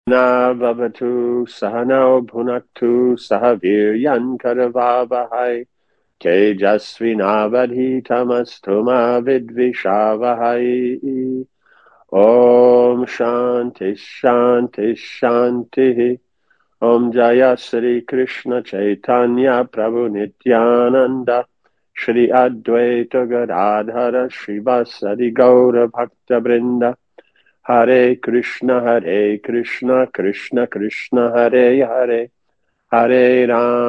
Na bhavatu sahano bhunaktu sahaviryan karavavahai tejasvinavadhitamastu ma vidvishavahai. Om Shanti Shanti Shanti. Om Jaya Sri Krishna Chaitanya Prabhu Nityananda Shri Advaita Gadadhara Srivasadi Gaura Bhakta Brinda. Hare Krishna Krishna Krishna Hare Hare Hare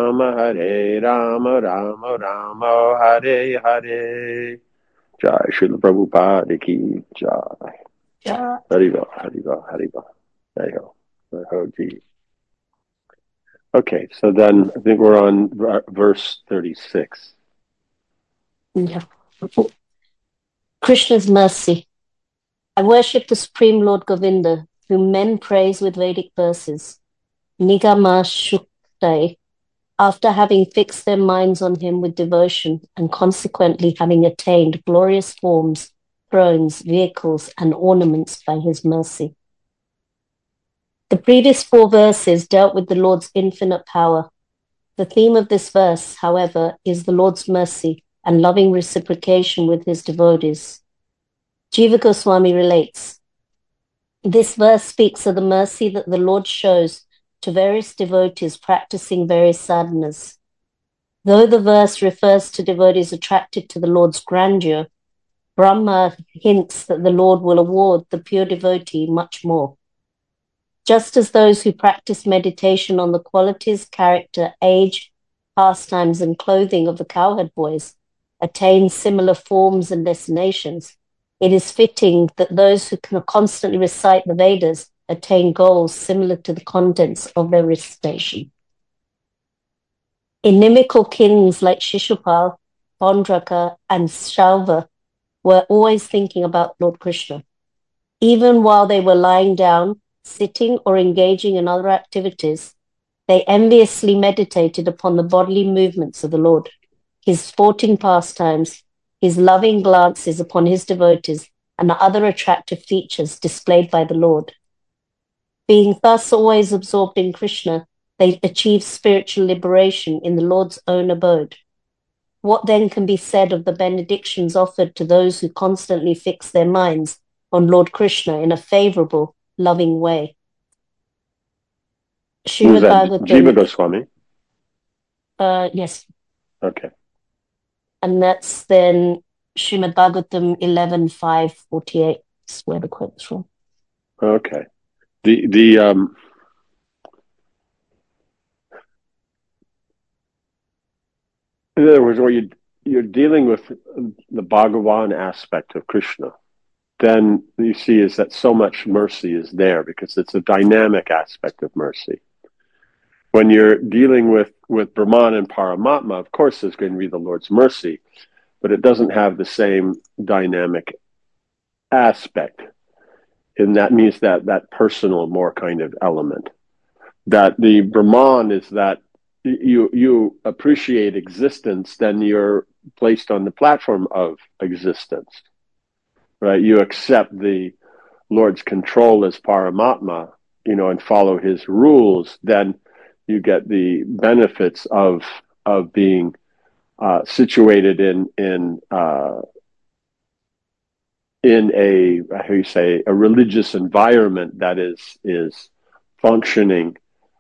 Rama Rama Rama Hare Hare. Jai Srila Prabhupada ki Jai. Yeah. Hariva, Hariva, Hariva. There you go. Oh, gee. Okay, so then I think we're on verse 36. Yeah. Krishna's mercy. I worship the Supreme Lord Govinda, whom men praise with Vedic verses. Nigama Shuktai, after having fixed their minds on him with devotion and consequently having attained glorious forms, thrones, vehicles, and ornaments by his mercy. The previous 4 verses dealt with the Lord's infinite power. The theme of this verse, however, is the Lord's mercy and loving reciprocation with his devotees. Jiva Goswami relates, this verse speaks of the mercy that the Lord shows to various devotees practicing various sadhanas. Though the verse refers to devotees attracted to the Lord's grandeur, Brahma hints that the Lord will award the pure devotee much more. Just as those who practice meditation on the qualities, character, age, pastimes, and clothing of the cowherd boys attain similar forms and destinations, it is fitting that those who can constantly recite the Vedas attain goals similar to the contents of their recitation. Inimical kings like Shishupal, Bondraka, and Shalva were always thinking about Lord Krishna. Even while they were lying down, sitting, or engaging in other activities, they enviously meditated upon the bodily movements of the Lord, his sporting pastimes, his loving glances upon his devotees, and the other attractive features displayed by the Lord. Being thus always absorbed in Krishna, they achieved spiritual liberation in the Lord's own abode. What then can be said of the benedictions offered to those who constantly fix their minds on Lord Krishna in a favorable, loving way? Who's Srimad that? Bhagavatam. Jiva Goswami? Yes. Okay. And that's then Srimad Bhagavatam 11.5.48 is where the quote's from. Okay. In other words, where you're dealing with the Bhagavan aspect of Krishna, then you see is that so much mercy is there because it's a dynamic aspect of mercy. When you're dealing with Brahman and Paramatma, of course there's going to be the Lord's mercy, but it doesn't have the same dynamic aspect. And that means that personal, more kind of element. That the Brahman is that you appreciate existence, then you're placed on the platform of existence, right? You accept the Lord's control as Paramatma, and follow his rules, then you get the benefits of being situated in a a religious environment that is functioning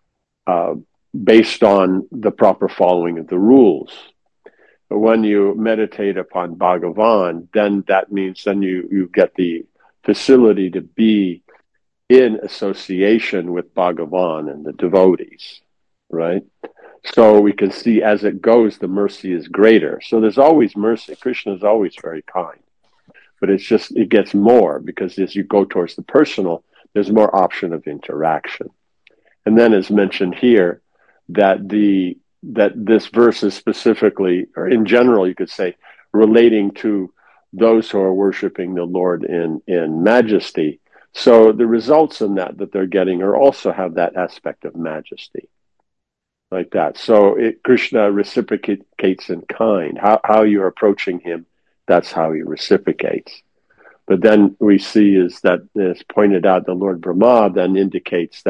based on the proper following of the rules. But when you meditate upon Bhagavan, then that means then you get the facility to be in association with Bhagavan and the devotees, right? So we can see as it goes, the mercy is greater. So there's always mercy. Krishna is always very kind. But it gets more because as you go towards the personal, there's more option of interaction. And then as mentioned here, that this verse is specifically, or in general, you could say, relating to those who are worshiping the Lord in majesty. So the results in that they're getting are also have that aspect of majesty, like that. So Krishna reciprocates in kind. How you're approaching him, that's how he reciprocates. But then we see is that, as pointed out, the Lord Brahma then indicates that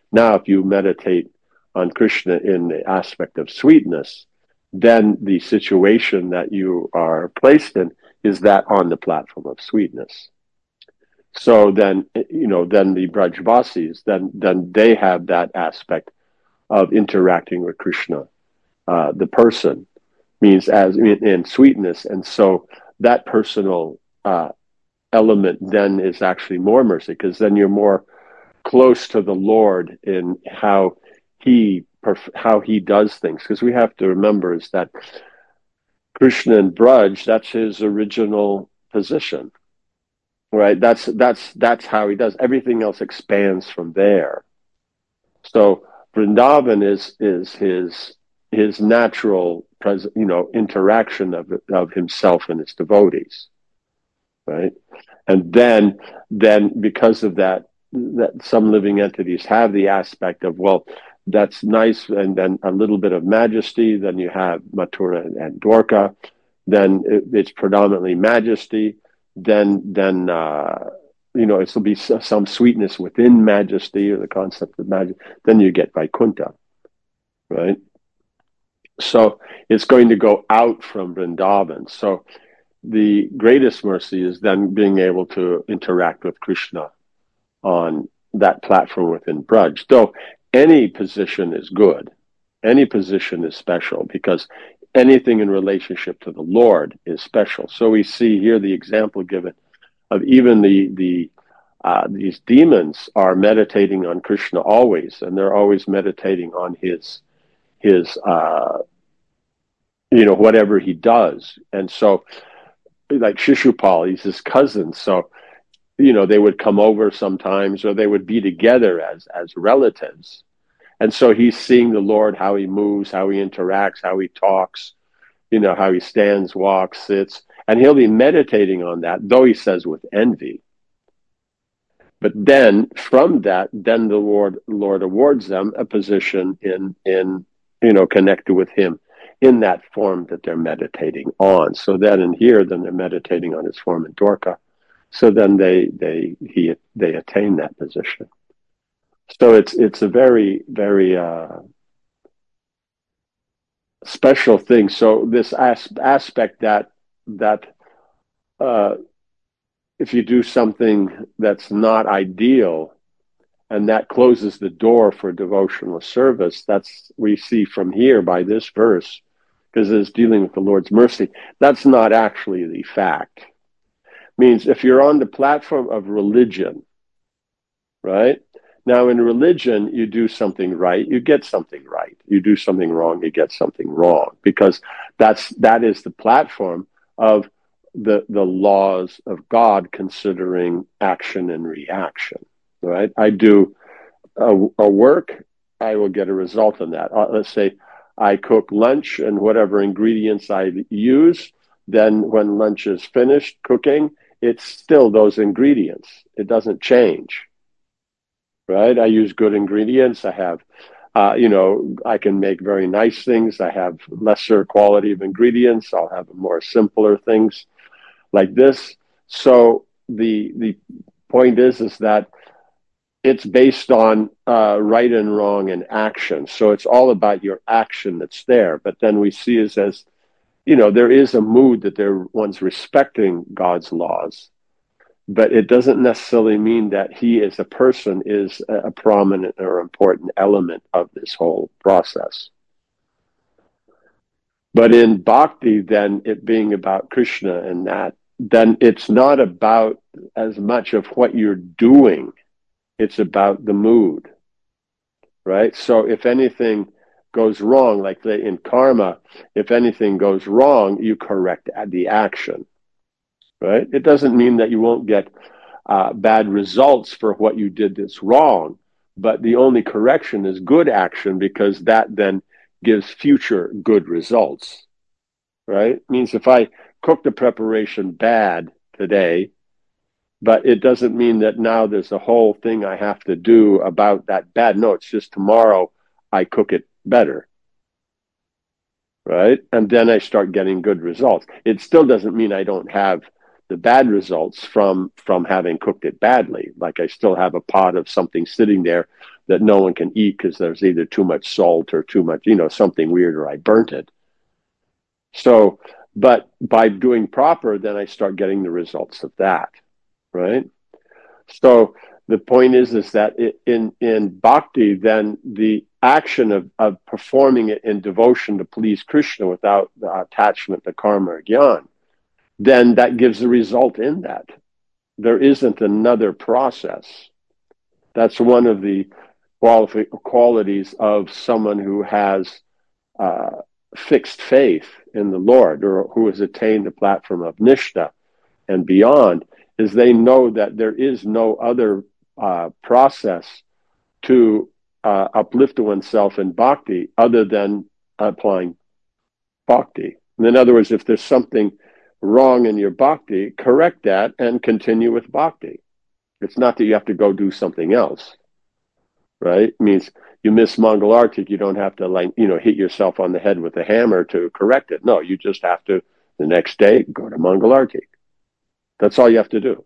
Now, if you meditate on Krishna in the aspect of sweetness, then the situation that you are placed in is that on the platform of sweetness. So then, then the Brajvasis, then they have that aspect of interacting with Krishna, the person, means as in sweetness. And so that personal element then is actually more mercy, because then you're more close to the Lord in how he does things. Because we have to remember is that Krishna and Braj, that's his original position, right? That's how he does. Everything else expands from there. So Vrindavan is his natural interaction of himself and his devotees, right? And then because of that some living entities have the aspect of, well, that's nice, and then a little bit of majesty. Then you have Mathura and Dwarka. Then it's predominantly majesty. Then it'll be some sweetness within majesty, or the concept of majesty. Then you get Vaikuntha, right? So it's going to go out from Vrindavan. So the greatest mercy is then being able to interact with Krishna on that platform within Braj. Though any position is good, any position is special, because anything in relationship to the Lord is special. So we see here the example given of even these demons are meditating on Krishna always, and they're always meditating on his whatever he does. And so, like Shishupal, he's his cousin, so they would come over sometimes, or they would be together as relatives. And so he's seeing the Lord, how he moves, how he interacts, how he talks, how he stands, walks, sits, and he'll be meditating on that, though he says with envy. But then from that, then the Lord awards them a position in connected with him in that form that they're meditating on. So then in here, then they're meditating on his form in Dwarka. So then they attain that position. So it's a very, very special thing. So this aspect that if you do something that's not ideal, and that closes the door for devotional service, that's we see from here by this verse, because it's dealing with the Lord's mercy. That's not actually the fact. Means if you're on the platform of religion, right? Now in religion, you do something right, you get something right. You do something wrong, you get something wrong, because that is the platform of the laws of God, considering action and reaction, right? I do a work, I will get a result on that. Let's say I cook lunch, and whatever ingredients I use, then when lunch is finished cooking, it's still those ingredients. It doesn't change, right? I use good ingredients. I have, I can make very nice things. I have lesser quality of ingredients. I'll have more simpler things like this. So the point is that it's based on right and wrong and action. So it's all about your action that's there. But then we see it as there is a mood that one's respecting God's laws, but it doesn't necessarily mean that he as a person is a prominent or important element of this whole process. But in bhakti, then it being about Krishna and that, then it's not about as much of what you're doing. It's about the mood, right? So if anything goes wrong, like in karma, if anything goes wrong, you correct the action, right? It doesn't mean that you won't get bad results for what you did that's wrong, but the only correction is good action, because that then gives future good results, right? It means if I cook the preparation bad today, but it doesn't mean that now there's a whole thing I have to do about that bad. No, it's just tomorrow I cook it better, right? And then I start getting good results. It still doesn't mean I don't have the bad results from having cooked it badly. Like I still have a pot of something sitting there that no one can eat because there's either too much salt or too much, something weird, or I burnt it. So, but by doing proper, then I start getting the results of that, right? So the point is that in bhakti, then the action of performing it in devotion to please Krishna without the attachment to karma or jnana, then that gives a result in that. There isn't another process. That's one of the qualities of someone who has fixed faith in the Lord, or who has attained the platform of Nishta and beyond, is they know that there is no other process to uplift oneself in bhakti other than applying bhakti. And in other words, if there's something wrong in your bhakti, correct that and continue with bhakti. It's not that you have to go do something else, right? It means you miss Mangalartik, you don't have to hit yourself on the head with a hammer to correct it. No, you just have to, the next day, go to Mangalartik. That's all you have to do,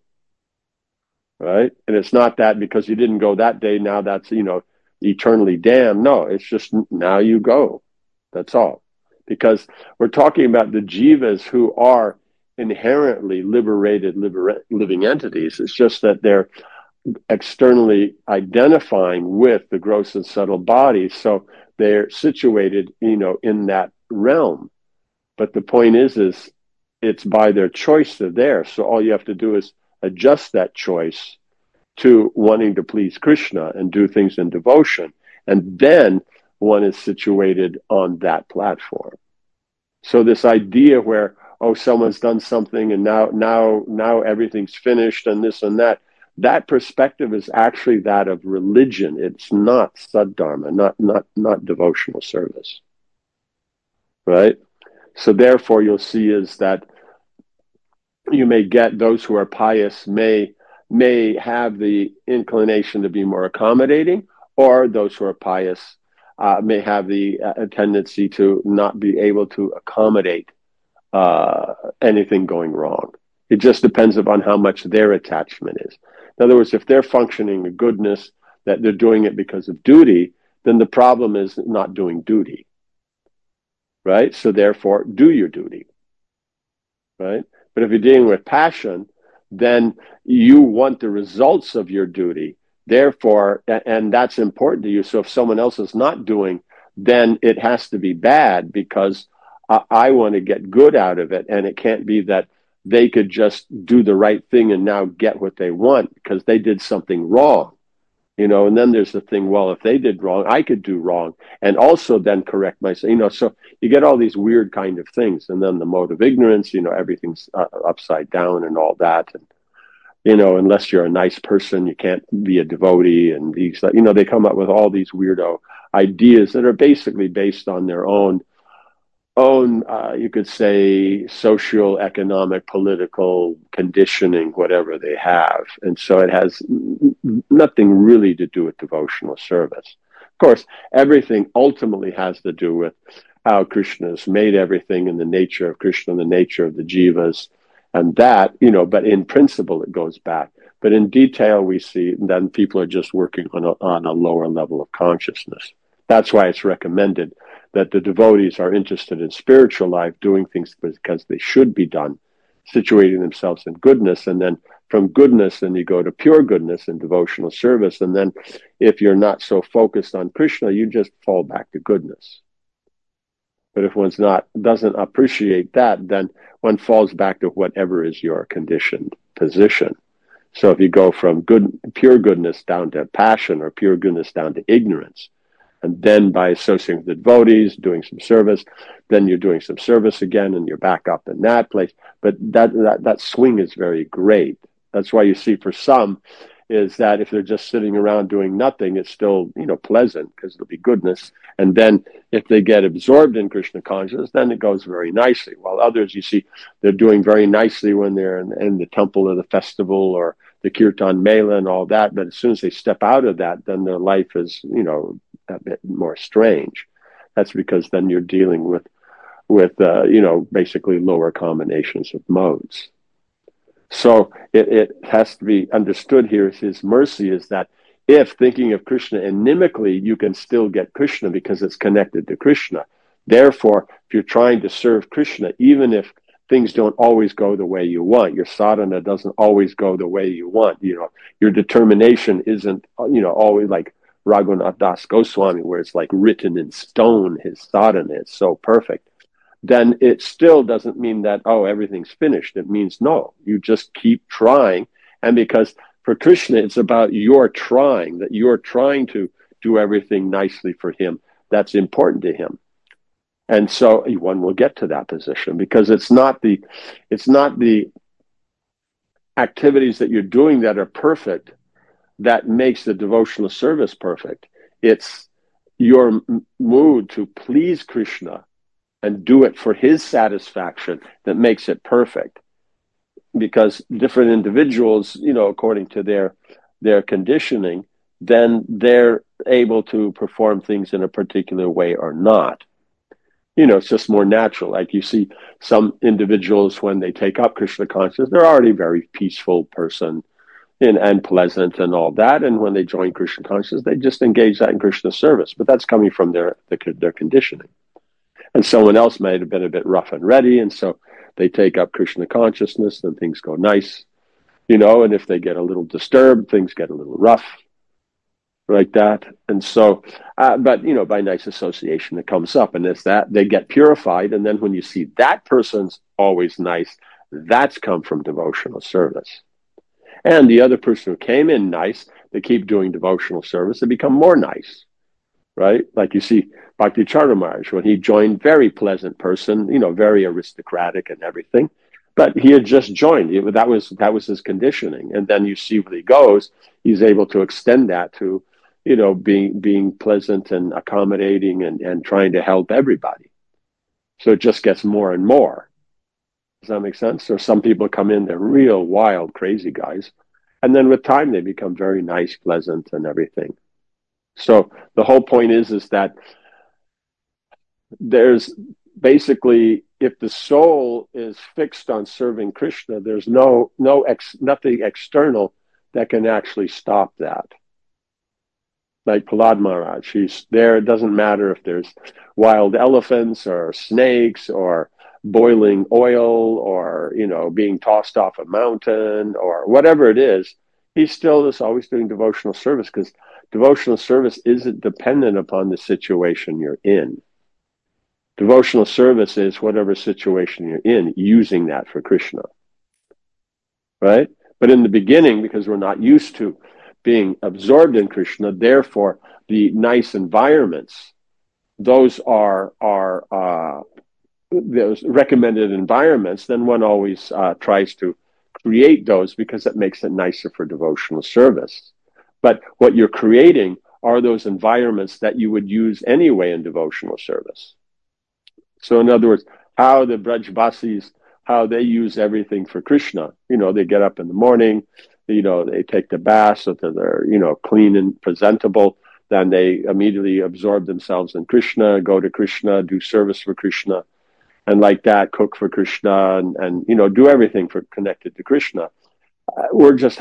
right? And it's not that because you didn't go that day, now that's, eternally damned. No, it's just now you go. That's all. Because we're talking about the jivas who are inherently liberated, living entities. It's just that they're externally identifying with the gross and subtle body. So they're situated, in that realm. But the point is it's by their choice they're there. So all you have to do is adjust that choice to wanting to please Krishna and do things in devotion. And then one is situated on that platform. So this idea where, someone's done something and now everything's finished and this and that perspective is actually that of religion. It's not saddharma, not devotional service. Right? So therefore you'll see is that you may get those who are pious may have the inclination to be more accommodating, or those who are pious may have the tendency to not be able to accommodate anything going wrong. It just depends upon how much their attachment is. In other words, if they're functioning in goodness, that they're doing it because of duty, then the problem is not doing duty, right? So therefore, do your duty, right? But if you're dealing with passion, then you want the results of your duty. Therefore, and that's important to you. So if someone else is not doing, then it has to be bad because I want to get good out of it. And it can't be that they could just do the right thing and now get what they want because they did something wrong. And then there's the thing, well, if they did wrong, I could do wrong and also then correct myself, so you get all these weird kind of things. And then the mode of ignorance, everything's upside down and all that. And, unless you're a nice person, you can't be a devotee. And these, they come up with all these weirdo ideas that are basically based on their own, you could say, social, economic, political conditioning, whatever they have. And so it has nothing really to do with devotional service. Of course, everything ultimately has to do with how Krishna has made everything and the nature of Krishna and the nature of the jivas. And that, but in principle, it goes back. But in detail, we see then people are just working on a lower level of consciousness. That's why it's recommended that the devotees are interested in spiritual life, doing things because they should be done, situating themselves in goodness. And then from goodness, then you go to pure goodness and devotional service. And then if you're not so focused on Krishna, you just fall back to goodness. But if doesn't appreciate that, then one falls back to whatever is your conditioned position. So if you go from pure goodness down to passion, or pure goodness down to ignorance, and then by associating with the devotees, doing some service, then you're doing some service again, and you're back up in that place. But that swing is very great. That's why you see for some is that if they're just sitting around doing nothing, it's still, pleasant because it'll be goodness. And then if they get absorbed in Krishna consciousness, then it goes very nicely. While others, you see, they're doing very nicely when they're in the temple or the festival or the Kirtan Mela and all that. But as soon as they step out of that, then their life is, a bit more strange. That's because then you're dealing with basically lower combinations of modes. So it has to be understood here as his mercy is that if thinking of Krishna inimically, you can still get Krishna because it's connected to Krishna. Therefore, if you're trying to serve Krishna, even if things don't always go the way you want, your sadhana doesn't always go the way you want, your determination isn't, always like Raghunath Das Goswami, where it's like written in stone, his sadhana is so perfect. Then it still doesn't mean that, everything's finished. It means no, you just keep trying. And because for Krishna, it's about your trying, that you're trying to do everything nicely for him. That's important to him. And so one will get to that position because it's not the activities that you're doing that are perfect that makes the devotional service perfect. It's your mood to please Krishna and do it for his satisfaction that makes it perfect. Because different individuals, according to their conditioning, then they're able to perform things in a particular way or not. It's just more natural. Like you see some individuals when they take up Krishna consciousness, they're already a very peaceful person and pleasant and all that. And when they join Krishna consciousness, they just engage that in Krishna service. But that's coming from their conditioning. And someone else might have been a bit rough and ready, and so they take up Krishna consciousness, and things go nice, and if they get a little disturbed, things get a little rough, like that. And so, but, by nice association, it comes up, and it's that they get purified, and then when you see that person's always nice, that's come from devotional service. And the other person who came in nice, they keep doing devotional service, they become more nice. Right? Like you see Bhakti Chandra Maharaj, when he joined, very pleasant person, very aristocratic and everything, but he had just joined. That was his conditioning. And then you see where he goes, he's able to extend that to, being pleasant and accommodating and trying to help everybody. So it just gets more and more. Does that make sense? Or some people come in, they're real wild, crazy guys. And then with time, they become very nice, pleasant and everything. So the whole point is that there's basically, if the soul is fixed on serving Krishna, there's nothing external that can actually stop that. Like Prahlad Maharaj, he's there. It doesn't matter if there's wild elephants or snakes or boiling oil or, being tossed off a mountain or whatever it is. He still is always doing devotional service because devotional service isn't dependent upon the situation you're in. Devotional service is whatever situation you're in, using that for Krishna. Right? But in the beginning, because we're not used to being absorbed in Krishna, therefore the nice environments, those are those recommended environments, then one always tries to create those because it makes it nicer for devotional service. But what you're creating are those environments that you would use anyway in devotional service. So in other words, how the Brajbasis, how they use everything for Krishna. They get up in the morning, they take the bath so that they're, clean and presentable. Then they immediately absorb themselves in Krishna, go to Krishna, do service for Krishna, and like that, cook for Krishna and do everything connected to Krishna. We're just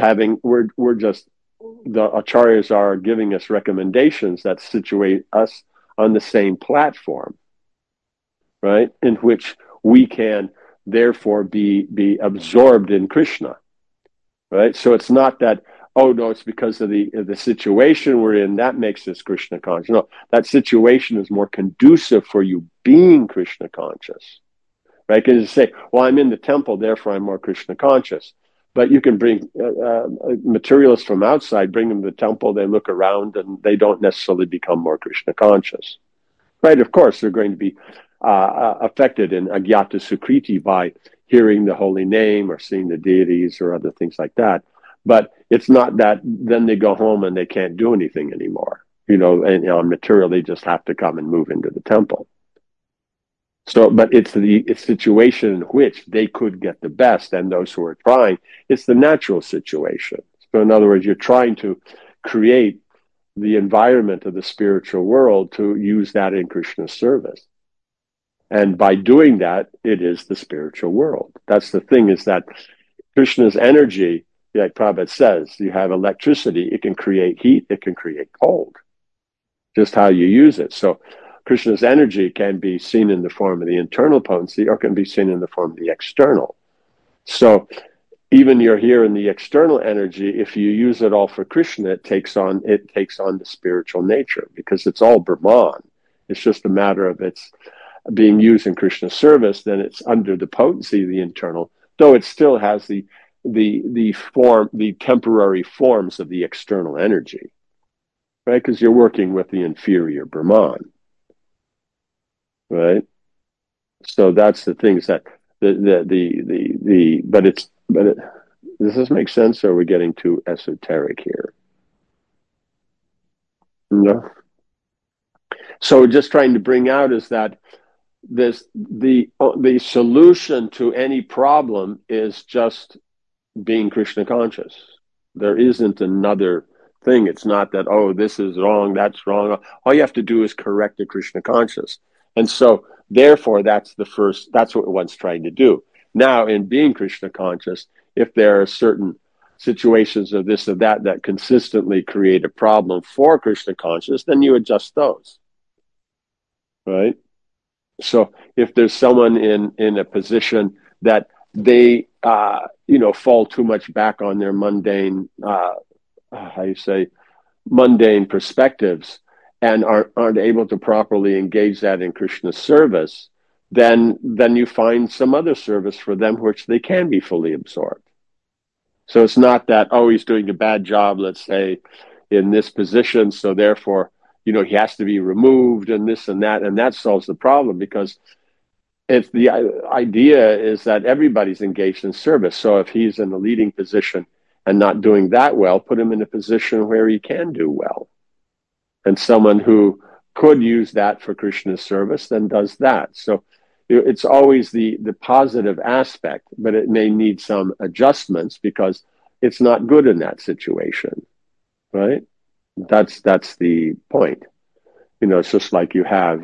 the acharyas are giving us recommendations that situate us on the same platform, right? In which we can therefore be absorbed in Krishna, right? So it's not that, it's because of the situation we're in that makes us Krishna conscious. No, that situation is more conducive for you being Krishna conscious, right? Because you say, well, I'm in the temple, therefore I'm more Krishna conscious. But you can bring materialists from outside, bring them to the temple, they look around, and they don't necessarily become more Krishna conscious. Right? Of course, they're going to be affected in Agyata Sukriti by hearing the holy name or seeing the deities or other things like that. But it's not that then they go home and they can't do anything anymore. And on material, they just have to come and move into the temple. So, but it's the situation in which they could get the best, and those who are trying, it's the natural situation. So in other words, you're trying to create the environment of the spiritual world to use that in Krishna's service. And by doing that, it is the spiritual world. That's the thing, is that Krishna's energy, like Prabhupada says, you have electricity, it can create heat, it can create cold, just how you use it. So Krishna's energy can be seen in the form of the internal potency or can be seen in the form of the external. So even you're here in the external energy, if you use it all for Krishna, it takes on the spiritual nature because it's all Brahman. It's just a matter of its being used in Krishna's service, then it's under the potency of the internal, though it still has the temporary forms of the external energy, right? Because you're working with the inferior Brahman, right? So that's the things that does this make sense, or are we getting too esoteric here? No. So just trying to bring out is that the solution to any problem is just being Krishna conscious. There isn't another thing. It's not that, oh, this is wrong, that's wrong. All you have to do is correct the Krishna conscious. And so therefore that's what one's trying to do. Now in being Krishna conscious, if there are certain situations of this or that consistently create a problem for Krishna conscious, then you adjust those. Right? So if there's someone in a position that they fall too much back on their mundane mundane perspectives and aren't able to properly engage that in Krishna's service, then you find some other service for them which they can be fully absorbed. So it's not that, oh, he's doing a bad job, let's say, in this position, so therefore, he has to be removed and this and that solves the problem, because if the idea is that everybody's engaged in service. So if he's in a leading position and not doing that well, put him in a position where he can do well. And someone who could use that for Krishna's service then does that. So it's always the positive aspect, but it may need some adjustments because it's not good in that situation, right? That's the point. It's just like you have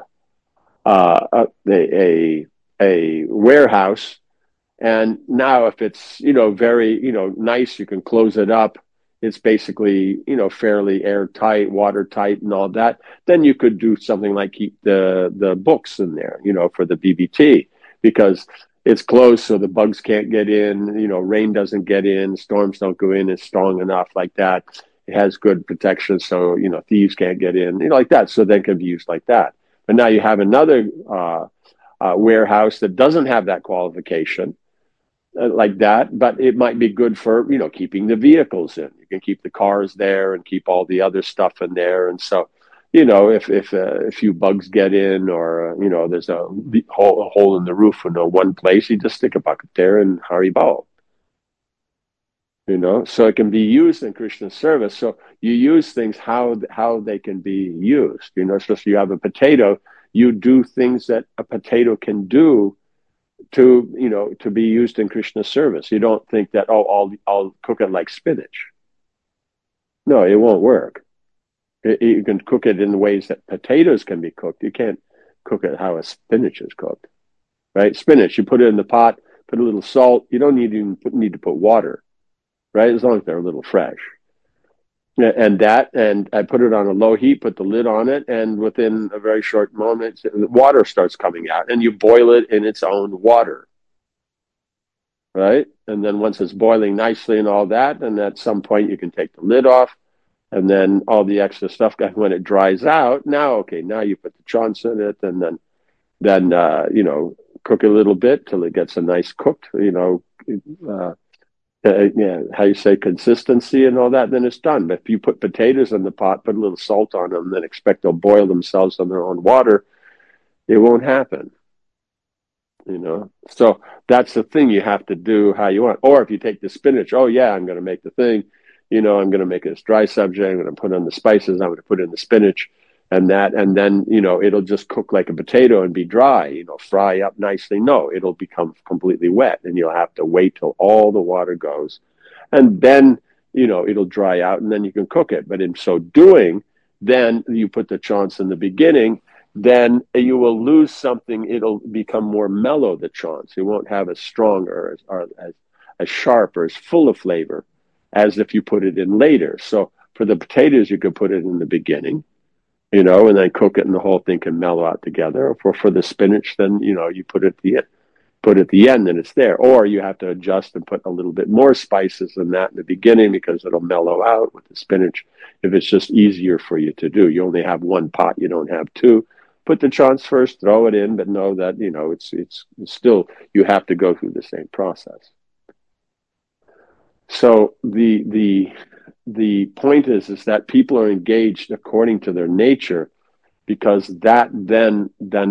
a warehouse, and now if it's very nice, you can close it up. It's basically fairly airtight, watertight, and all that. Then you could do something like keep the books in there, for the BBT, because it's closed, so the bugs can't get in. Rain doesn't get in, storms don't go in. It's strong enough like that. It has good protection, so thieves can't get in, like that. So then it can be used like that. But now you have another warehouse that doesn't have that qualification like that, but it might be good for keeping the vehicles in. You can keep the cars there and keep all the other stuff in there. And so if a few bugs get in, or there's a hole in the roof in one place, you just stick a bucket there and Haribol. So it can be used in Krishna's service. So you use things how they can be used. So if you have a potato, you do things that a potato can do to be used in Krishna's service. You don't think that, oh, I'll cook it like spinach. No, it won't work. You can cook it in the ways that potatoes can be cooked. You can't cook it how a spinach is cooked, right? Spinach, you put it in the pot, put a little salt. You don't need to put water, right? As long as they're a little fresh. And I put it on a low heat, put the lid on it, and within a very short moment, the water starts coming out, and you boil it in its own water, right? And then once it's boiling nicely and all that, and at some point you can take the lid off, and then all the extra stuff, when it dries out, now you put the chance in it, and then cook it a little bit till it gets a nice cooked, how you say, consistency and all that, then it's done. But if you put potatoes in the pot, put a little salt on them, then expect they'll boil themselves on their own water, it won't happen. So that's the thing, you have to do how you want. Or if you take the spinach, oh yeah, I'm going to make the thing, I'm going to make this dry subject, I'm going to put in the spices, I'm going to put in the spinach and then it'll just cook like a potato and be dry, fry up nicely. No, it'll become completely wet, and you'll have to wait till all the water goes, and then it'll dry out, and then you can cook it. But in so doing, then you put the chance in the beginning, then you will lose something. It'll become more mellow, the chance. You won't have as strong or as sharp or as full of flavor as if you put it in later. So for the potatoes, you could put it in the beginning, and then cook it and the whole thing can mellow out together. Or for the spinach, then, you put it at the end and it's there. Or you have to adjust and put a little bit more spices than that in the beginning because it'll mellow out with the spinach if it's just easier for you to do. You only have one pot, you don't have two. Put the chunks first, throw it in, but know that, it's still, you have to go through the same process. So the point is that people are engaged according to their nature, because that then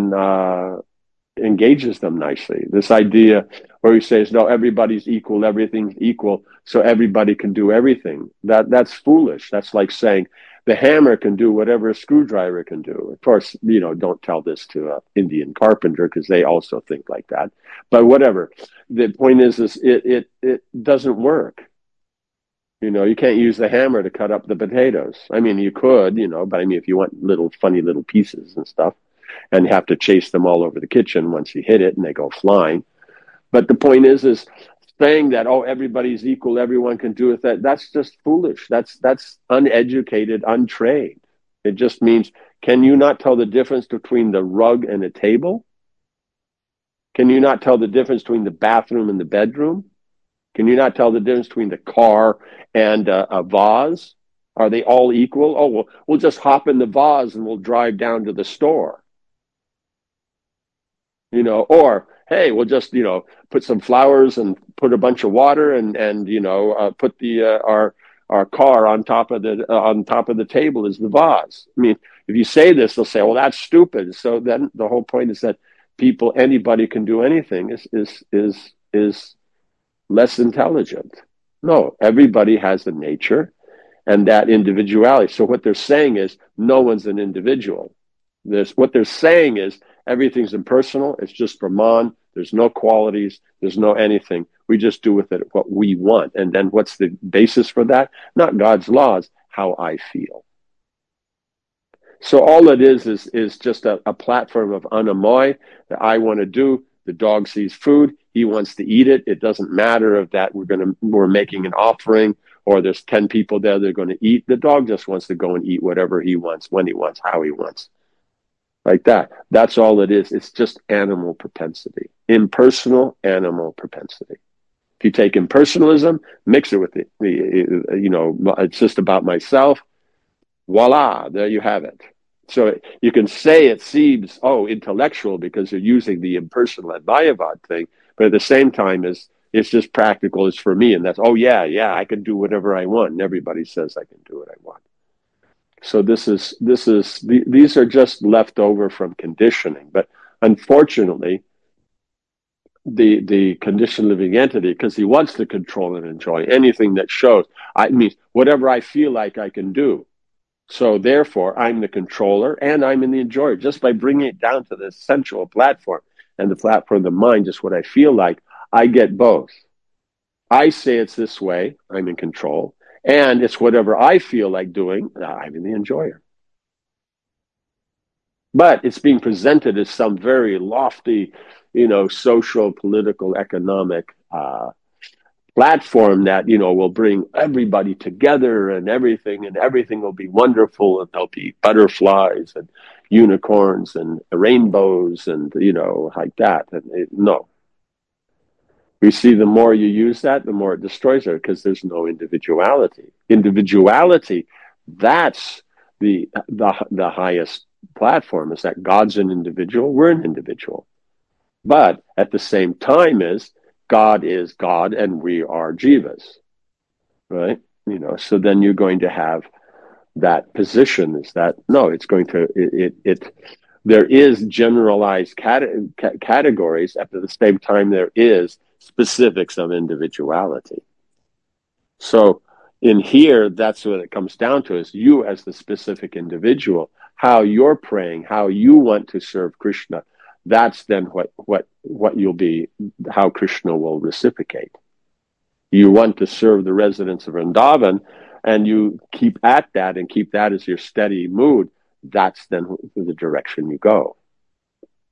engages them nicely. This idea where he says, no, everybody's equal, everything's equal, so everybody can do everything. That's foolish. That's like saying the hammer can do whatever a screwdriver can do. Of course, don't tell this to an Indian carpenter because they also think like that. But whatever. The point is it doesn't work. You can't use the hammer to cut up the potatoes. I mean, you could, but I mean, if you want funny little pieces and stuff, and you have to chase them all over the kitchen once you hit it and they go flying. But the point is saying that, oh, everybody's equal, everyone can do it, that's just foolish. That's uneducated, untrained. It just means, can you not tell the difference between the rug and a table? Can you not tell the difference between the bathroom and the bedroom? Can you not tell the difference between the car and a vase? Are they all equal? Oh, well, we'll just hop in the vase and we'll drive down to the store. Or, hey, we'll just, put some flowers and put a bunch of water and put our car on top of the table as the vase. I mean, if you say this, they'll say, well, that's stupid. So then the whole point is that anybody can do anything is less intelligent. No, everybody has a nature and that individuality. So what they're saying is no one's an individual. What they're saying is everything's impersonal. It's just Brahman. There's no qualities. There's no anything. We just do with it what we want. And then what's the basis for that? Not God's laws, how I feel. So all it is just a platform of anamoy that I want to do. The dog sees food. He wants to eat it. It doesn't matter if that we're making an offering or there's 10 people there they're going to eat. The dog just wants to go and eat whatever he wants, when he wants, how he wants. Like that. That's all it is. It's just animal propensity. Impersonal animal propensity. If you take impersonalism, mix it with it's just about myself. Voila, there you have it. So you can say it seems, intellectual because you're using the impersonal Advayavad thing, but at the same time it's just practical. It's for me, and that's, I can do whatever I want, and everybody says I can do what I want. So these are just left over from conditioning. But unfortunately, the conditioned living entity, because he wants to control and enjoy anything that shows, whatever I feel like I can do. So therefore, I'm the controller and I'm in the enjoyer just by bringing it down to the sensual platform and the platform of the mind, just what I feel like. I get both. I say it's this way, I'm in control, and it's whatever I feel like doing, I'm in the enjoyer. But it's being presented as some very lofty, social, political, economic platform that, will bring everybody together and everything will be wonderful, and there'll be butterflies and unicorns and rainbows and, like that. And no. We see the more you use that, the more it destroys it because there's no individuality. Individuality, that's the highest platform, is that God's an individual, we're an individual. But at the same time God is God and we are jivas, right? So then you're going to have that position is that, no, it's going to, there is generalized categories. At the same time, there is specifics of individuality. So in here, that's what it comes down to, is you as the specific individual, how you're praying, how you want to serve Krishna. That's then what you'll be, how Krishna will reciprocate. You want to serve the residents of Vrindavan, and you keep at that and keep that as your steady mood. That's then the direction you go.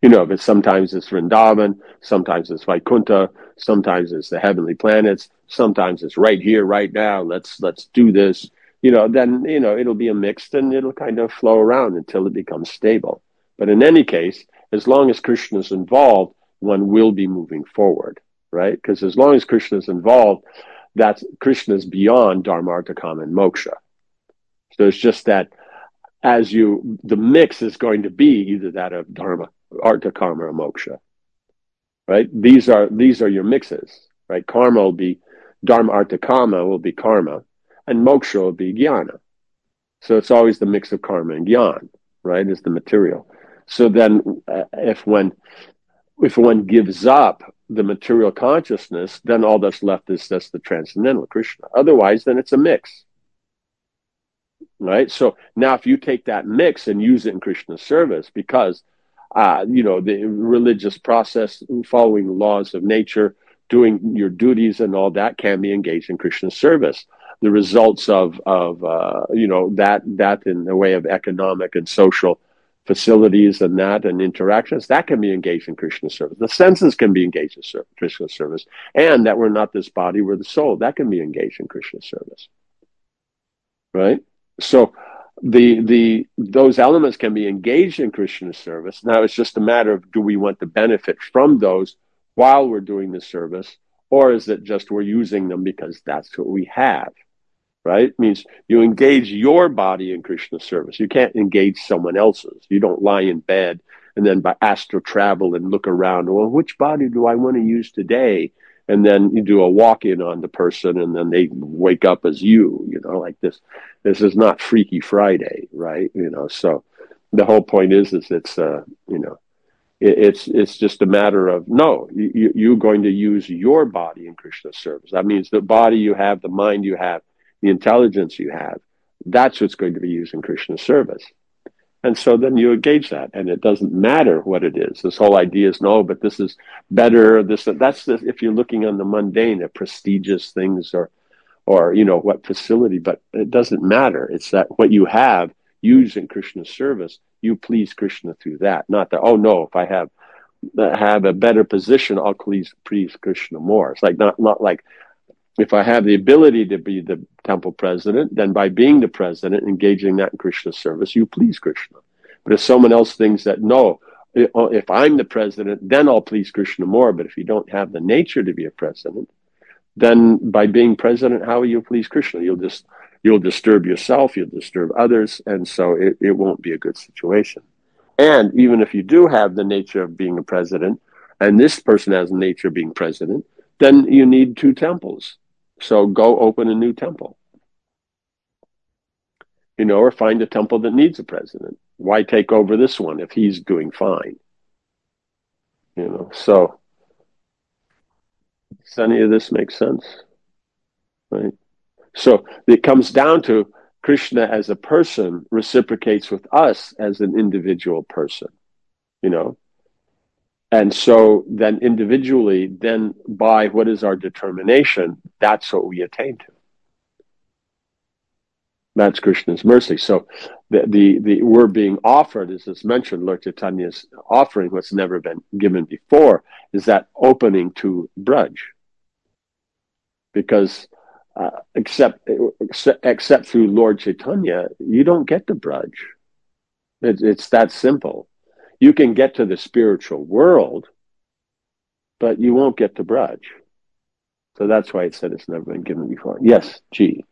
But sometimes it's Vrindavan, sometimes it's Vaikuntha, sometimes it's the heavenly planets, sometimes it's right here, right now. Let's do this. Then it'll be a mix, and it'll kind of flow around until it becomes stable. But in any case, as long as Krishna is involved, one will be moving forward, right? Because as long as Krishna is involved, that's Krishna is beyond Dharma, Artha, Kama, and Moksha. So it's just that the mix is going to be either that of Dharma, Artha, Karma, or Moksha, right? These are your mixes, right? Karma will be Dharma, Artha, Kama will be karma, and Moksha will be jnana. So it's always the mix of karma and jnana, right? Is the material. So then, if one gives up the material consciousness, then all that's left is just the transcendental Krishna. Otherwise, then it's a mix. Right. So now if you take that mix and use it in Krishna's service, because, the religious process, following the laws of nature, doing your duties and all that can be engaged in Krishna's service. The results of that in the way of economic and social facilities and interactions, that can be engaged in Krishna's service. The senses can be engaged in Krishna's service. And that we're not this body, we're the soul. That can be engaged in Krishna's service. Right? So those elements can be engaged in Krishna's service. Now it's just a matter of, do we want to benefit from those while we're doing the service, or is it just we're using them because that's what we have, right? It means you engage your body in Krishna's service. You can't engage someone else's. You don't lie in bed and then by astral travel and look around, well, which body do I want to use today? And then you do a walk-in on the person, and then they wake up as like this. This is not Freaky Friday, right? So the whole point is it's it's just a matter of, no, you're going to use your body in Krishna's service. That means the body you have, the mind you have, the intelligence you have, that's what's going to be used in Krishna's service. And so then you engage that, and it doesn't matter what it is. This whole idea is, no, but this is better. If you're looking on the mundane at prestigious things or what facility, but it doesn't matter. It's that what you have used in Krishna's service, you please Krishna through that. Not that, oh no, if I have a better position, I'll please Krishna more. It's like not like, if I have the ability to be the temple president, then by being the president, engaging that in Krishna's service, you please Krishna. But if someone else thinks that, no, if I'm the president, then I'll please Krishna more. But if you don't have the nature to be a president, then by being president, how will you please Krishna? You'll disturb yourself, you'll disturb others, and so it won't be a good situation. And even if you do have the nature of being a president, and this person has the nature of being president, then you need two temples. So go open a new temple. Or find a temple that needs a president. Why take over this one if he's doing fine? So does any of this make sense? Right? So it comes down to Krishna as a person reciprocates with us as an individual person, And so then individually, then by what is our determination, that's what we attain to. That's Krishna's mercy. So the we're being offered, as is mentioned, Lord Chaitanya's offering what's never been given before, is that opening to Braj. Because except through Lord Chaitanya, you don't get to Braj. It's that simple. You can get to the spiritual world, but you won't get to Braj. So that's why it said it's never been given before. Yes, G.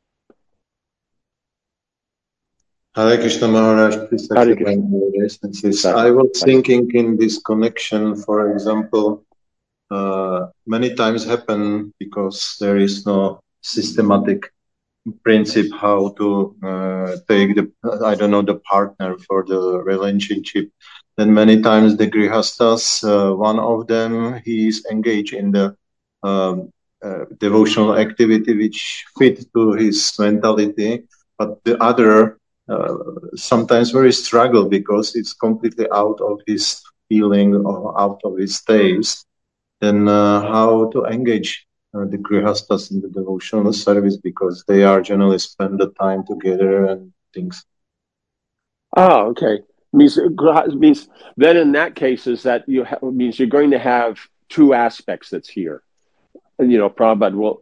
Hare Krishna Maharaj, please accept my obeisances. I was thinking in this connection, for example, many times happen because there is no systematic principle how to take the partner for the relationship. Then many times the grihastas, one of them, he is engaged in the devotional activity which fit to his mentality, but the other sometimes very struggle because it's completely out of his feeling or out of his taste. Then how to engage the grihastas in the devotional service, because they are generally spend the time together and things. Oh, okay. means then in that case is that means you're going to have two aspects that's here. Prabhupada will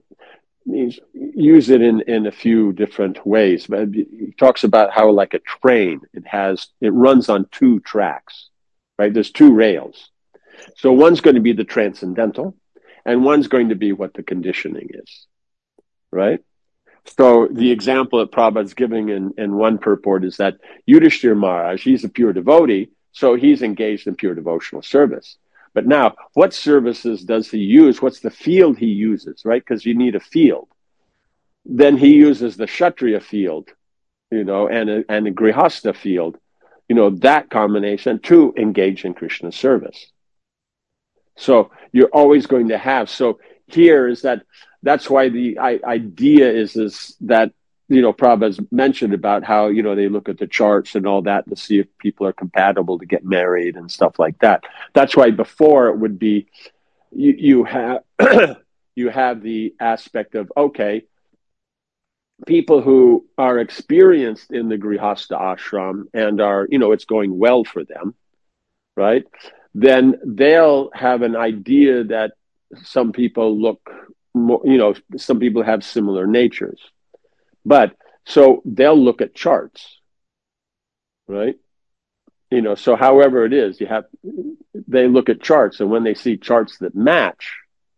use it in a few different ways, but he talks about how, like a train, it runs on two tracks, right? There's two rails. So one's going to be the transcendental, and one's going to be what the conditioning is, right? So the example that Prabhupada's giving in one purport is that Yudhishthira Maharaj, he's a pure devotee, so he's engaged in pure devotional service. But now, what services does he use? What's the field he uses, right? Because you need a field. Then he uses the Kshatriya field, and a Grihastha field, that combination to engage in Krishna service. So you're always going to have. So here is that's why the idea is that, Prabhupada's mentioned about how, they look at the charts and all that to see if people are compatible to get married and stuff like that. That's why before it would be, you have, you have the aspect of, okay, people who are experienced in the Grihastha ashram and are, it's going well for them, right? Then they'll have an idea that some people look more, some people have similar natures. But so they'll look at charts, right? So however it is, they look at charts, and when they see charts that match,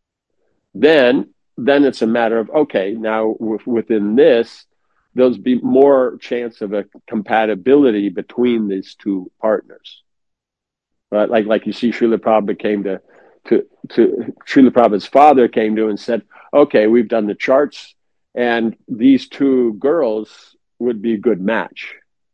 then it's a matter of, okay, now within this, there'll be more chance of a compatibility between these two partners. Right? Like you see, Srila Prabhupada came to Srila Prabhupada's father came to and said, okay, we've done the charts, and these two girls would be a good match.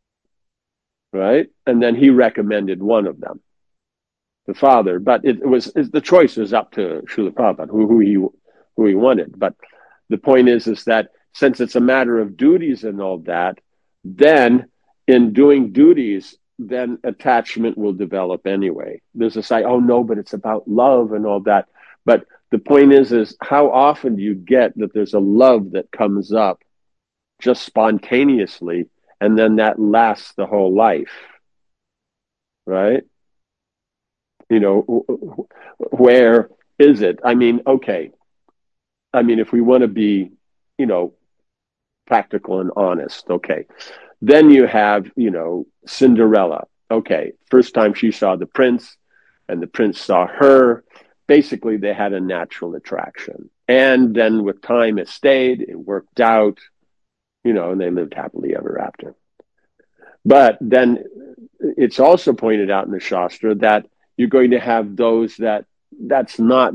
Right? And then he recommended one of them, the father. But the choice was up to Srila Prabhupada, who he wanted. But the point is that since it's a matter of duties and all that, then in doing duties, then attachment will develop anyway. There's a say, oh no, but it's about love and all that. But the point is how often do you get that there's a love that comes up just spontaneously, and then that lasts the whole life, right? Where is it? Okay. If we want to be, practical and honest, okay. Then you have, Cinderella. Okay, first time she saw the prince and the prince saw her, basically they had a natural attraction. And then with time it stayed, it worked out, and they lived happily ever after. But then it's also pointed out in the Shastra that you're going to have those that's not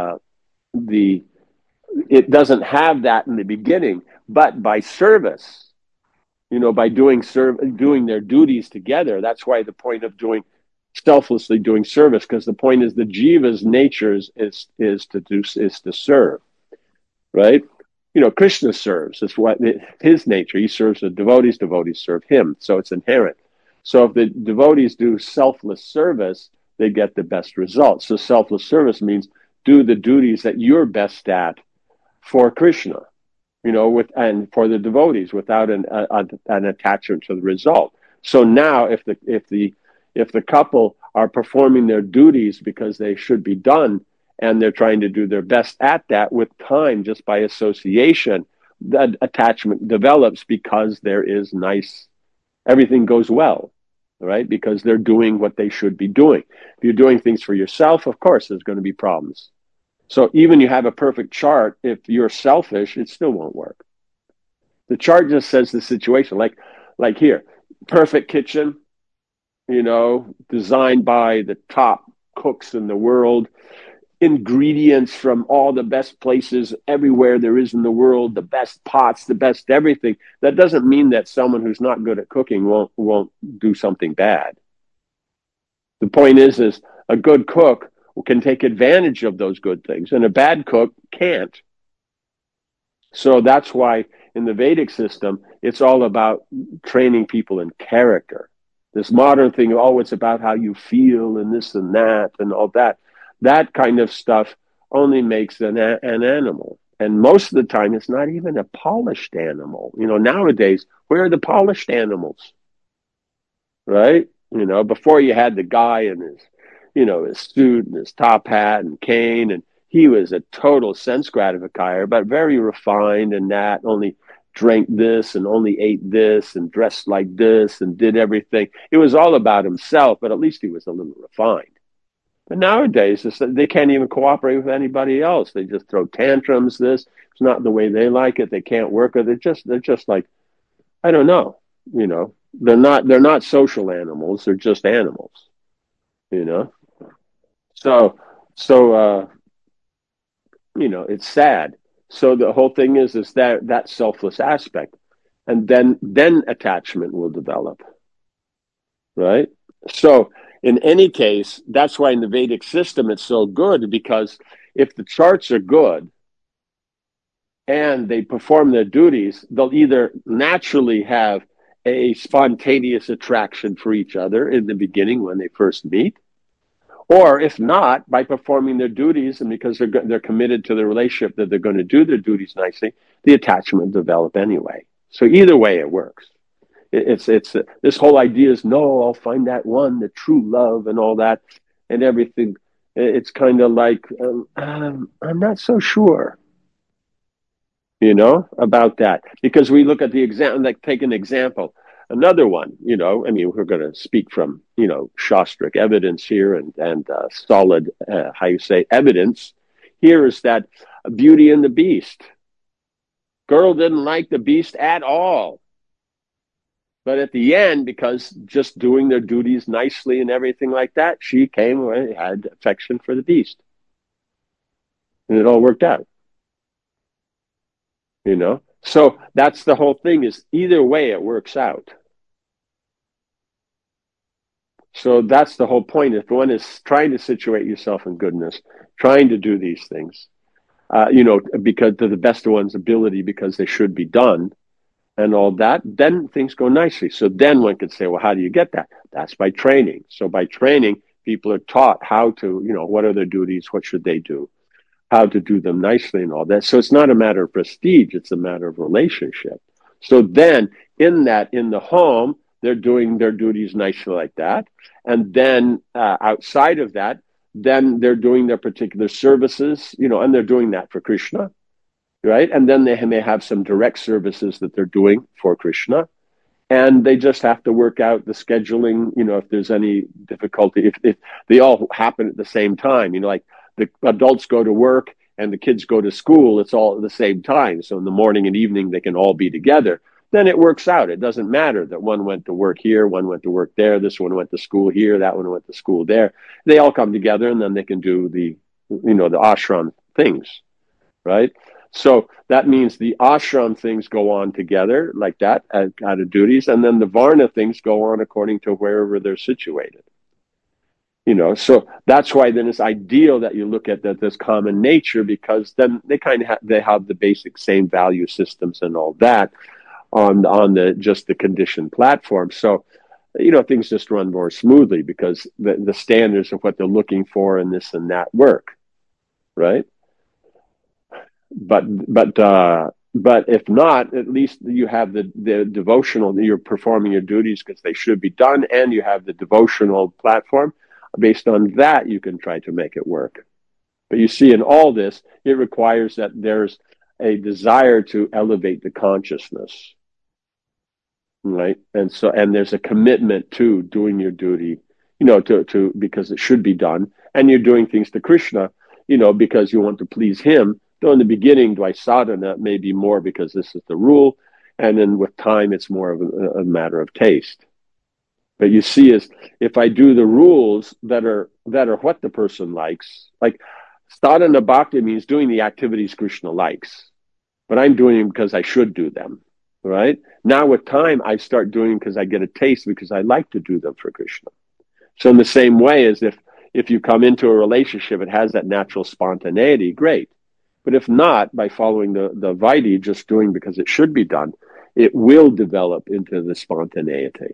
it doesn't have that in the beginning, but by service, by doing their duties together. That's why the point of selflessly doing service, because the point is the jiva's nature is to serve, right? Krishna serves. It's what his nature. He serves the devotees serve him. So it's inherent. So if the devotees do selfless service, they get the best results. So selfless service means do the duties that you're best at for Krishna, and for the devotees without an attachment to the result. So now if the couple are performing their duties because they should be done, and they're trying to do their best at that, with time, just by association, that attachment develops because everything goes well, right? Because they're doing what they should be doing. If you're doing things for yourself, of course, there's going to be problems. So even you have a perfect chart, if you're selfish, it still won't work. The chart just says the situation, like here, perfect kitchen, designed by the top cooks in the world, ingredients from all the best places everywhere there is in the world, the best pots, the best everything. That doesn't mean that someone who's not good at cooking won't do something bad. The point is a good cook can take advantage of those good things, and a bad cook can't. So that's why in the Vedic system, it's all about training people in character. This modern thing, it's about how you feel and this and that and all that. That kind of stuff only makes an animal. And most of the time, it's not even a polished animal. Nowadays, where are the polished animals? Right? Before you had the guy in his, his suit and his top hat and cane, and he was a total sense gratifier, but very refined and that only drank this and only ate this and dressed like this and did everything. It was all about himself, but at least he was a little refined. But nowadays, they can't even cooperate with anybody else. They just throw tantrums. It's not the way they like it. They can't work with it. They're just like, I don't know. They're not social animals. They're just animals. So it's sad. So the whole thing is that selfless aspect, and then attachment will develop, right? So in any case, that's why in the Vedic system it's so good, because if the charts are good and they perform their duties, they'll either naturally have a spontaneous attraction for each other in the beginning when they first meet, or if not, by performing their duties, and because they're committed to the relationship that they're going to do their duties nicely, the attachment will develop anyway. So either way, it works. It's this whole idea is, no, I'll find that one, the true love and all that and everything. It's kind of like, I'm not so sure, about that. Because we look at the example, like take an example. Another one, we're going to speak from, Shastric evidence here and solid, evidence. Here is that Beauty and the Beast. Girl didn't like the Beast at all. But at the end, because just doing their duties nicely and everything like that, she came and had affection for the Beast. And it all worked out. So that's the whole thing, is either way it works out. So that's the whole point. If one is trying to situate yourself in goodness, trying to do these things, because to the best of one's ability, because they should be done, and all that, then things go nicely. So then one could say, well, how do you get that? That's by training. So by training, people are taught how to, what are their duties? What should they do? How to do them nicely and all that. So it's not a matter of prestige. It's a matter of relationship. So then in the home, they're doing their duties nicely like that. And then outside of that, then they're doing their particular services, and they're doing that for Krishna. Right? And then they may have some direct services that they're doing for Krishna. And they just have to work out the scheduling, if there's any difficulty, if they all happen at the same time, like the adults go to work and the kids go to school, it's all at the same time. So in the morning and evening, they can all be together. Then it works out. It doesn't matter that one went to work here, one went to work there, this one went to school here, that one went to school there. They all come together, and then they can do the ashram things, right? So that means the ashram things go on together like that out of duties, and then the varna things go on according to wherever they're situated. So that's why then it's ideal that you look at this common nature, because then they kind of they have the basic same value systems and all that on the conditioned platform. So things just run more smoothly because the standards of what they're looking for and this and that work, right? But if not, at least you have the devotional, you're performing your duties because they should be done, and you have the devotional platform. Based on that, you can try to make it work. But you see, in all this, it requires that there's a desire to elevate the consciousness, right? And there's a commitment to doing your duty, to because it should be done, and you're doing things to Krishna, because you want to please him. Though in the beginning, Dvaisadhana may be more because this is the rule, and then with time, it's more of a matter of taste. But you see, is if I do the rules that are what the person likes, like sadhana bhakti means doing the activities Krishna likes, but I'm doing them because I should do them, right? Now with time, I start doing them because I get a taste, because I like to do them for Krishna. So in the same way as if you come into a relationship, it has that natural spontaneity, great. But if not, by following the Vaidhi, just doing because it should be done, it will develop into the spontaneity.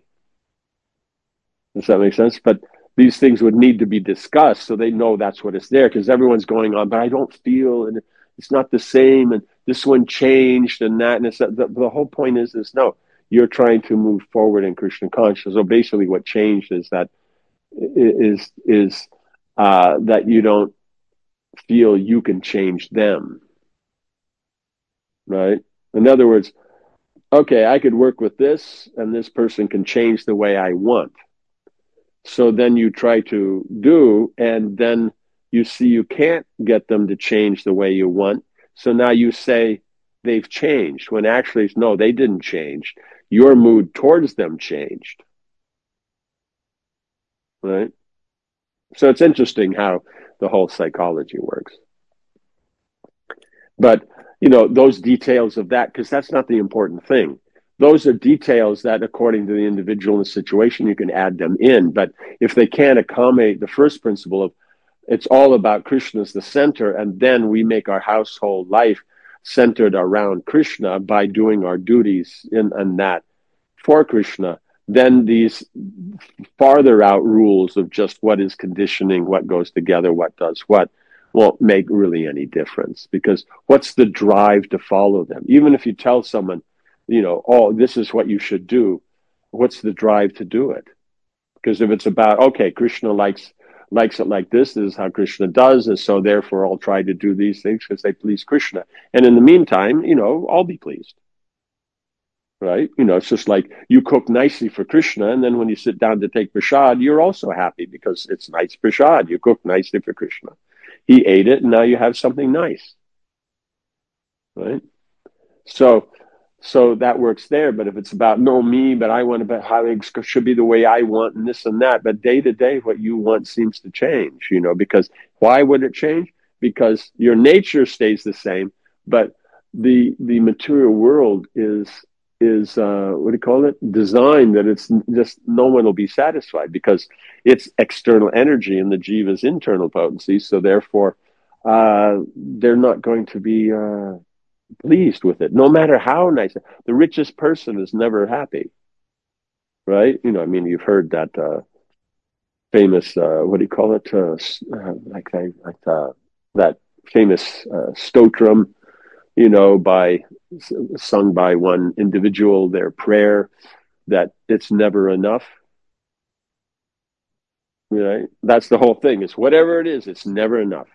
Does that make sense? But these things would need to be discussed so they know that's what it's there, because everyone's going on, but I don't feel, and it's not the same, and this one changed, and that, and it's the whole point is no, you're trying to move forward in Krishna consciousness. So basically what changed is that that you don't feel you can change them, right? In other words, okay, I could work with this and this person can change the way I want. So then you try to do, and then you see you can't get them to change the way you want. So now you say they've changed, when actually, no, they didn't change. Your mood towards them changed, right? So it's interesting how the whole psychology works. But, those details of that, because that's not the important thing. Those are details that, according to the individual and the situation, you can add them in. But if they can't accommodate the first principle of it's all about Krishna as the center, and then we make our household life centered around Krishna by doing our duties in that for Krishna, then these farther out rules of just what is conditioning, what goes together, what does what, won't make really any difference, because what's the drive to follow them? Even if you tell someone, oh, this is what you should do, what's the drive to do it? Because if it's about, okay, Krishna likes it like this is how Krishna does, and so therefore I'll try to do these things because they please Krishna. And in the meantime, I'll be pleased. Right? It's just like you cook nicely for Krishna, and then when you sit down to take prasad, you're also happy because it's nice prasad. You cook nicely for Krishna. He ate it, and now you have something nice. Right? So that works there. But if it's about no me, but I want to, how it should be the way I want, and this and that. But day to day, what you want seems to change. Because why would it change? Because your nature stays the same, but the material world is what do you call it? Designed that it's just no one will be satisfied because it's external energy and the jiva's internal potency. So therefore, they're not going to be pleased with it, no matter how nice. The richest person is never happy, right? You've heard that famous what do you call it? That famous stotram, sung by one individual, their prayer that it's never enough. Right? That's the whole thing. It's whatever it is, it's never enough.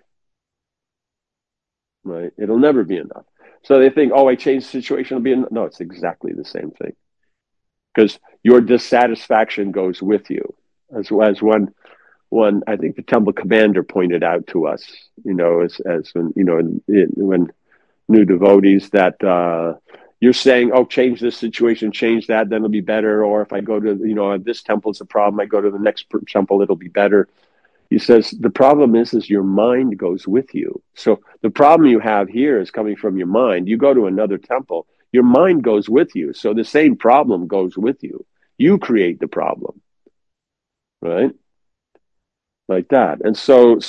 Right? It'll never be enough. So they think, oh, I changed the situation, it'll be enough. No, it's exactly the same thing. Because your dissatisfaction goes with you. As one I think the temple commander pointed out to us, as when new devotees that you're saying, oh, change this situation, change that, then it'll be better. Or if I go to, this temple's a problem, I go to the next temple, it'll be better. He says, the problem is your mind goes with you. So the problem you have here is coming from your mind. You go to another temple, your mind goes with you. So the same problem goes with you. You create the problem, right? Like that. And so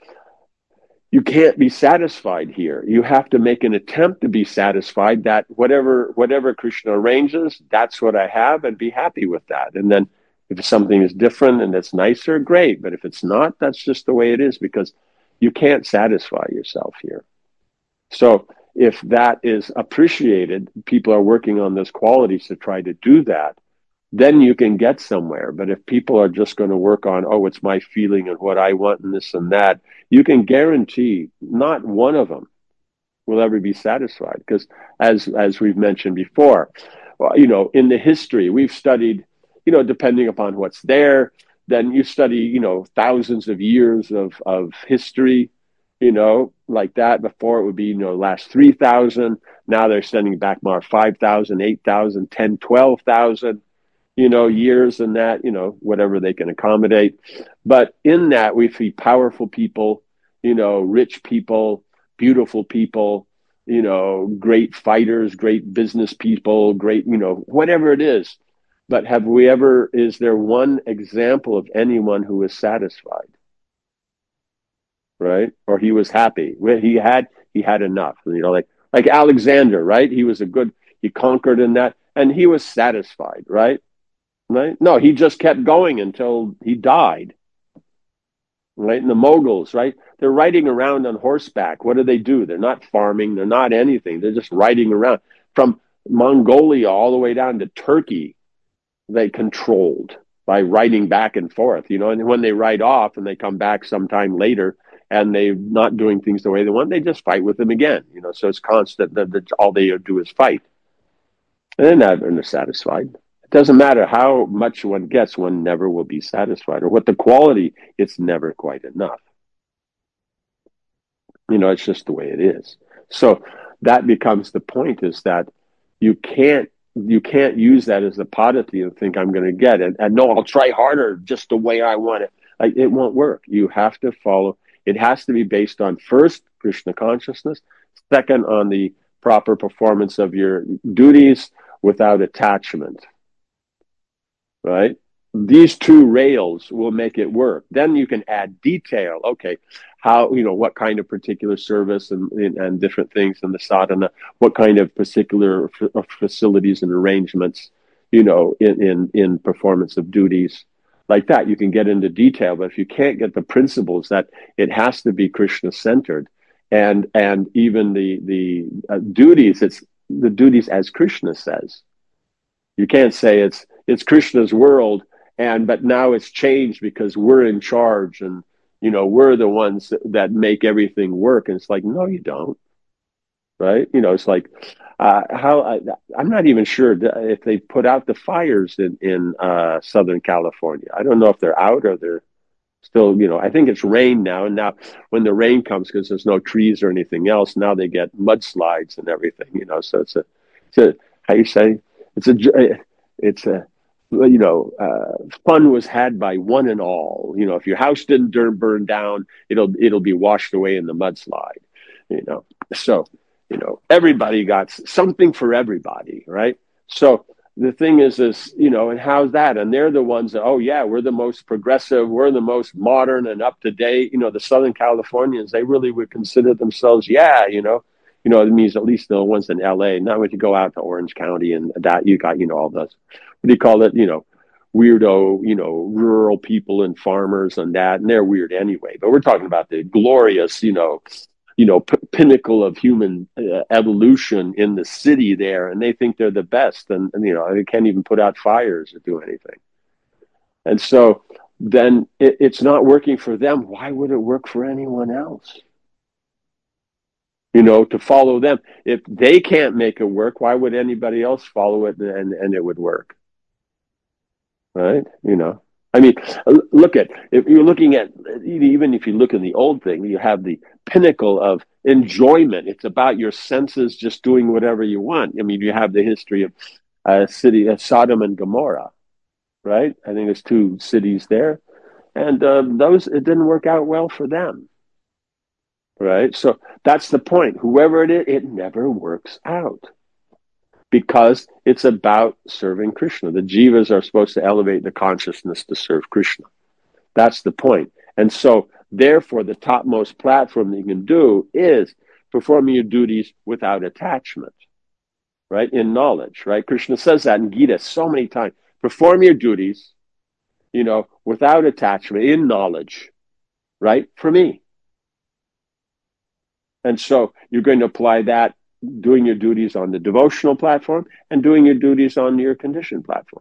you can't be satisfied here. You have to make an attempt to be satisfied that whatever Krishna arranges, that's what I have, and be happy with that. And then if something is different and it's nicer, great. But if it's not, that's just the way it is, because you can't satisfy yourself here. So if that is appreciated, people are working on those qualities to try to do that, then you can get somewhere. But if people are just going to work on, oh, it's my feeling and what I want and this and that, you can guarantee not one of them will ever be satisfied. Because as we've mentioned before, in the history, we've studied, depending upon what's there, then you study, thousands of years of history, like that. Before it would be, last 3,000. Now they're sending back more 5,000, 8,000, 10, 12,000. Years and that, whatever they can accommodate. But in that, we see powerful people, rich people, beautiful people, great fighters, great business people, great, whatever it is. But is there one example of anyone who is satisfied? Right? Or he was happy. He had enough. Like Alexander, right? He conquered in that, and he was satisfied, right? Right? No, he just kept going until he died. Right? And the Moguls, right? They're riding around on horseback. What do? They're not farming. They're not anything. They're just riding around. From Mongolia all the way down to Turkey, they controlled by writing back and forth, and when they write off and they come back sometime later and they're not doing things the way they want, they just fight with them again, so it's constant that all they do is fight. And they're never satisfied. It doesn't matter how much one gets, one never will be satisfied. Or what the quality, it's never quite enough. It's just the way it is. So that becomes the point, is that you can't use that as a padati and think I'm going to get it. And no, I'll try harder just the way I want it. It won't work. You have to follow. It has to be based on, first, Krishna consciousness, second, on the proper performance of your duties without attachment. Right? These two rails will make it work. Then you can add detail. Okay, how, what kind of particular service and different things in the sadhana, what kind of particular facilities and arrangements, in performance of duties. Like that, you can get into detail. But if you can't get the principles, that it has to be Krishna-centered, and even the duties, it's the duties as Krishna says. You can't say it's Krishna's world, but now it's changed because we're in charge and, we're the ones that make everything work. And it's like, no, you don't. Right? It's like, I'm not even sure if they put out the fires in Southern California. I don't know if they're out or they're still, I think it's rain now. And now when the rain comes, because there's no trees or anything else, now they get mudslides and everything, so it's a how you say, fun was had by one and all. If your house didn't burn down, it'll be washed away in the mudslide. So everybody got something for everybody, right? So the thing is, and how's that? And they're the ones that, oh yeah, we're the most progressive, we're the most modern and up to date. The Southern Californians, they really would consider themselves, it means at least the ones in LA. Now when you go out to Orange County and that, you got, all those, what do you call it? Weirdo, rural people and farmers and that, and they're weird anyway. But we're talking about the glorious, pinnacle of human evolution in the city there, and they think they're the best, and they can't even put out fires or do anything. And so then it's not working for them. Why would it work for anyone else? To follow them. If they can't make it work, why would anybody else follow it and it would work? Right? I mean, look at, if you're looking at, even if you look in the old thing, you have the pinnacle of enjoyment. It's about your senses just doing whatever you want. I mean, you have the history of city of Sodom and Gomorrah, right? I think there's two cities there. And it didn't work out well for them. Right? So that's the point. Whoever it is, it never works out because it's about serving Krishna. The jivas are supposed to elevate the consciousness to serve Krishna. That's the point. And so, therefore, the topmost platform that you can do is performing your duties without attachment, right? In knowledge, right? Krishna says that in Gita so many times. Perform your duties, without attachment, in knowledge, right? For me. And so you're going to apply that, doing your duties on the devotional platform and doing your duties on your conditioned platform.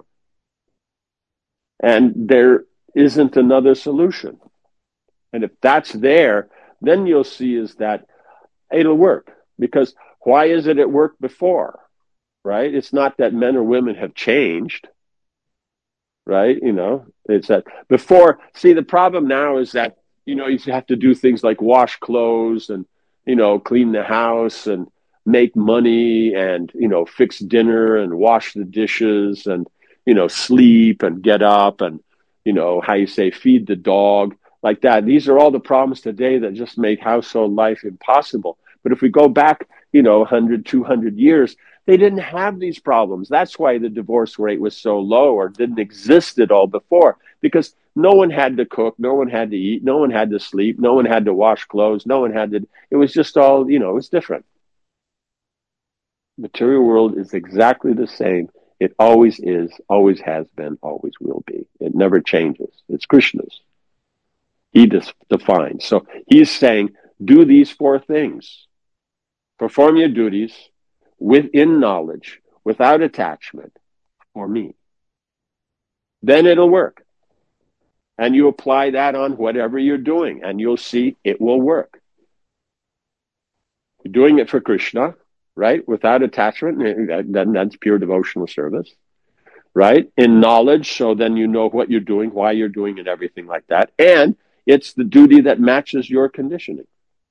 And there isn't another solution. And if that's there, then you'll see is that it'll work. Because why is it worked before? Right? It's not that men or women have changed. Right? It's that before. See, the problem now is that, you have to do things like wash clothes and, clean the house and make money and, fix dinner and wash the dishes and, sleep and get up and, feed the dog like that. These are all the problems today that just make household life impossible. But if we go back, 100, 200 years, they didn't have these problems. That's why the divorce rate was so low or didn't exist at all before, because no one had to cook, no one had to eat, no one had to sleep, no one had to wash clothes, no one had to, it was just all, it was different. Material world is exactly the same. It always is, always has been, always will be. It never changes. It's Krishna's. He defines. So he's saying, do these four things. Perform your duties within knowledge, without attachment for me. Then it'll work. And you apply that on whatever you're doing, and you'll see it will work. You're doing it for Krishna, right? Without attachment, then that's pure devotional service, right? In knowledge, so then you know what you're doing, why you're doing it, everything like that. And it's the duty that matches your conditioning.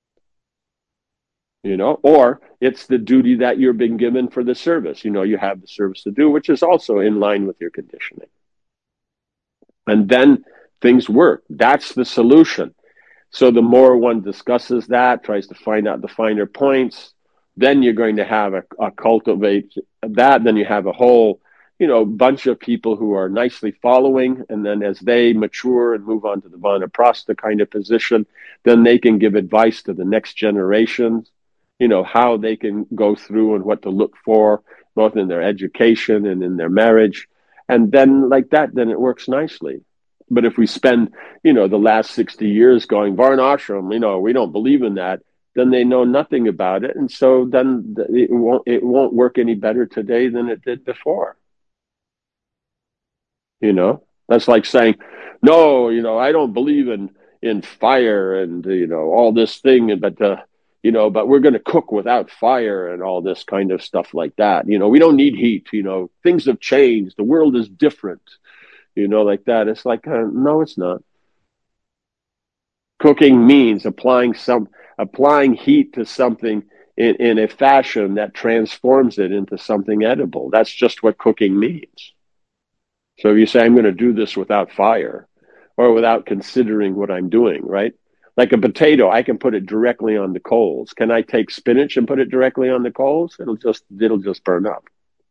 Or it's the duty that you're being given for the service. You have the service to do, which is also in line with your conditioning. And then things work. That's the solution. So the more one discusses that, tries to find out the finer points, then you're going to have a cultivate that. Then you have a whole, bunch of people who are nicely following. And then as they mature and move on to the Vanaprastha kind of position, then they can give advice to the next generation, how they can go through and what to look for, both in their education and in their marriage. And then like that, then it works nicely. But if we spend, the last 60 years going, Varnashram, we don't believe in that, then they know nothing about it. And so then it won't work any better today than it did before. That's like saying, no, I don't believe in fire and, all this thing, but we're going to cook without fire and all this kind of stuff like that. We don't need heat, things have changed. The world is different. Like that. It's like, no, it's not. Cooking means applying heat to something in a fashion that transforms it into something edible. That's just what cooking means. So if you say, I'm going to do this without fire or without considering what I'm doing, right? Like a potato, I can put it directly on the coals. Can I take spinach and put it directly on the coals? It'll just burn up.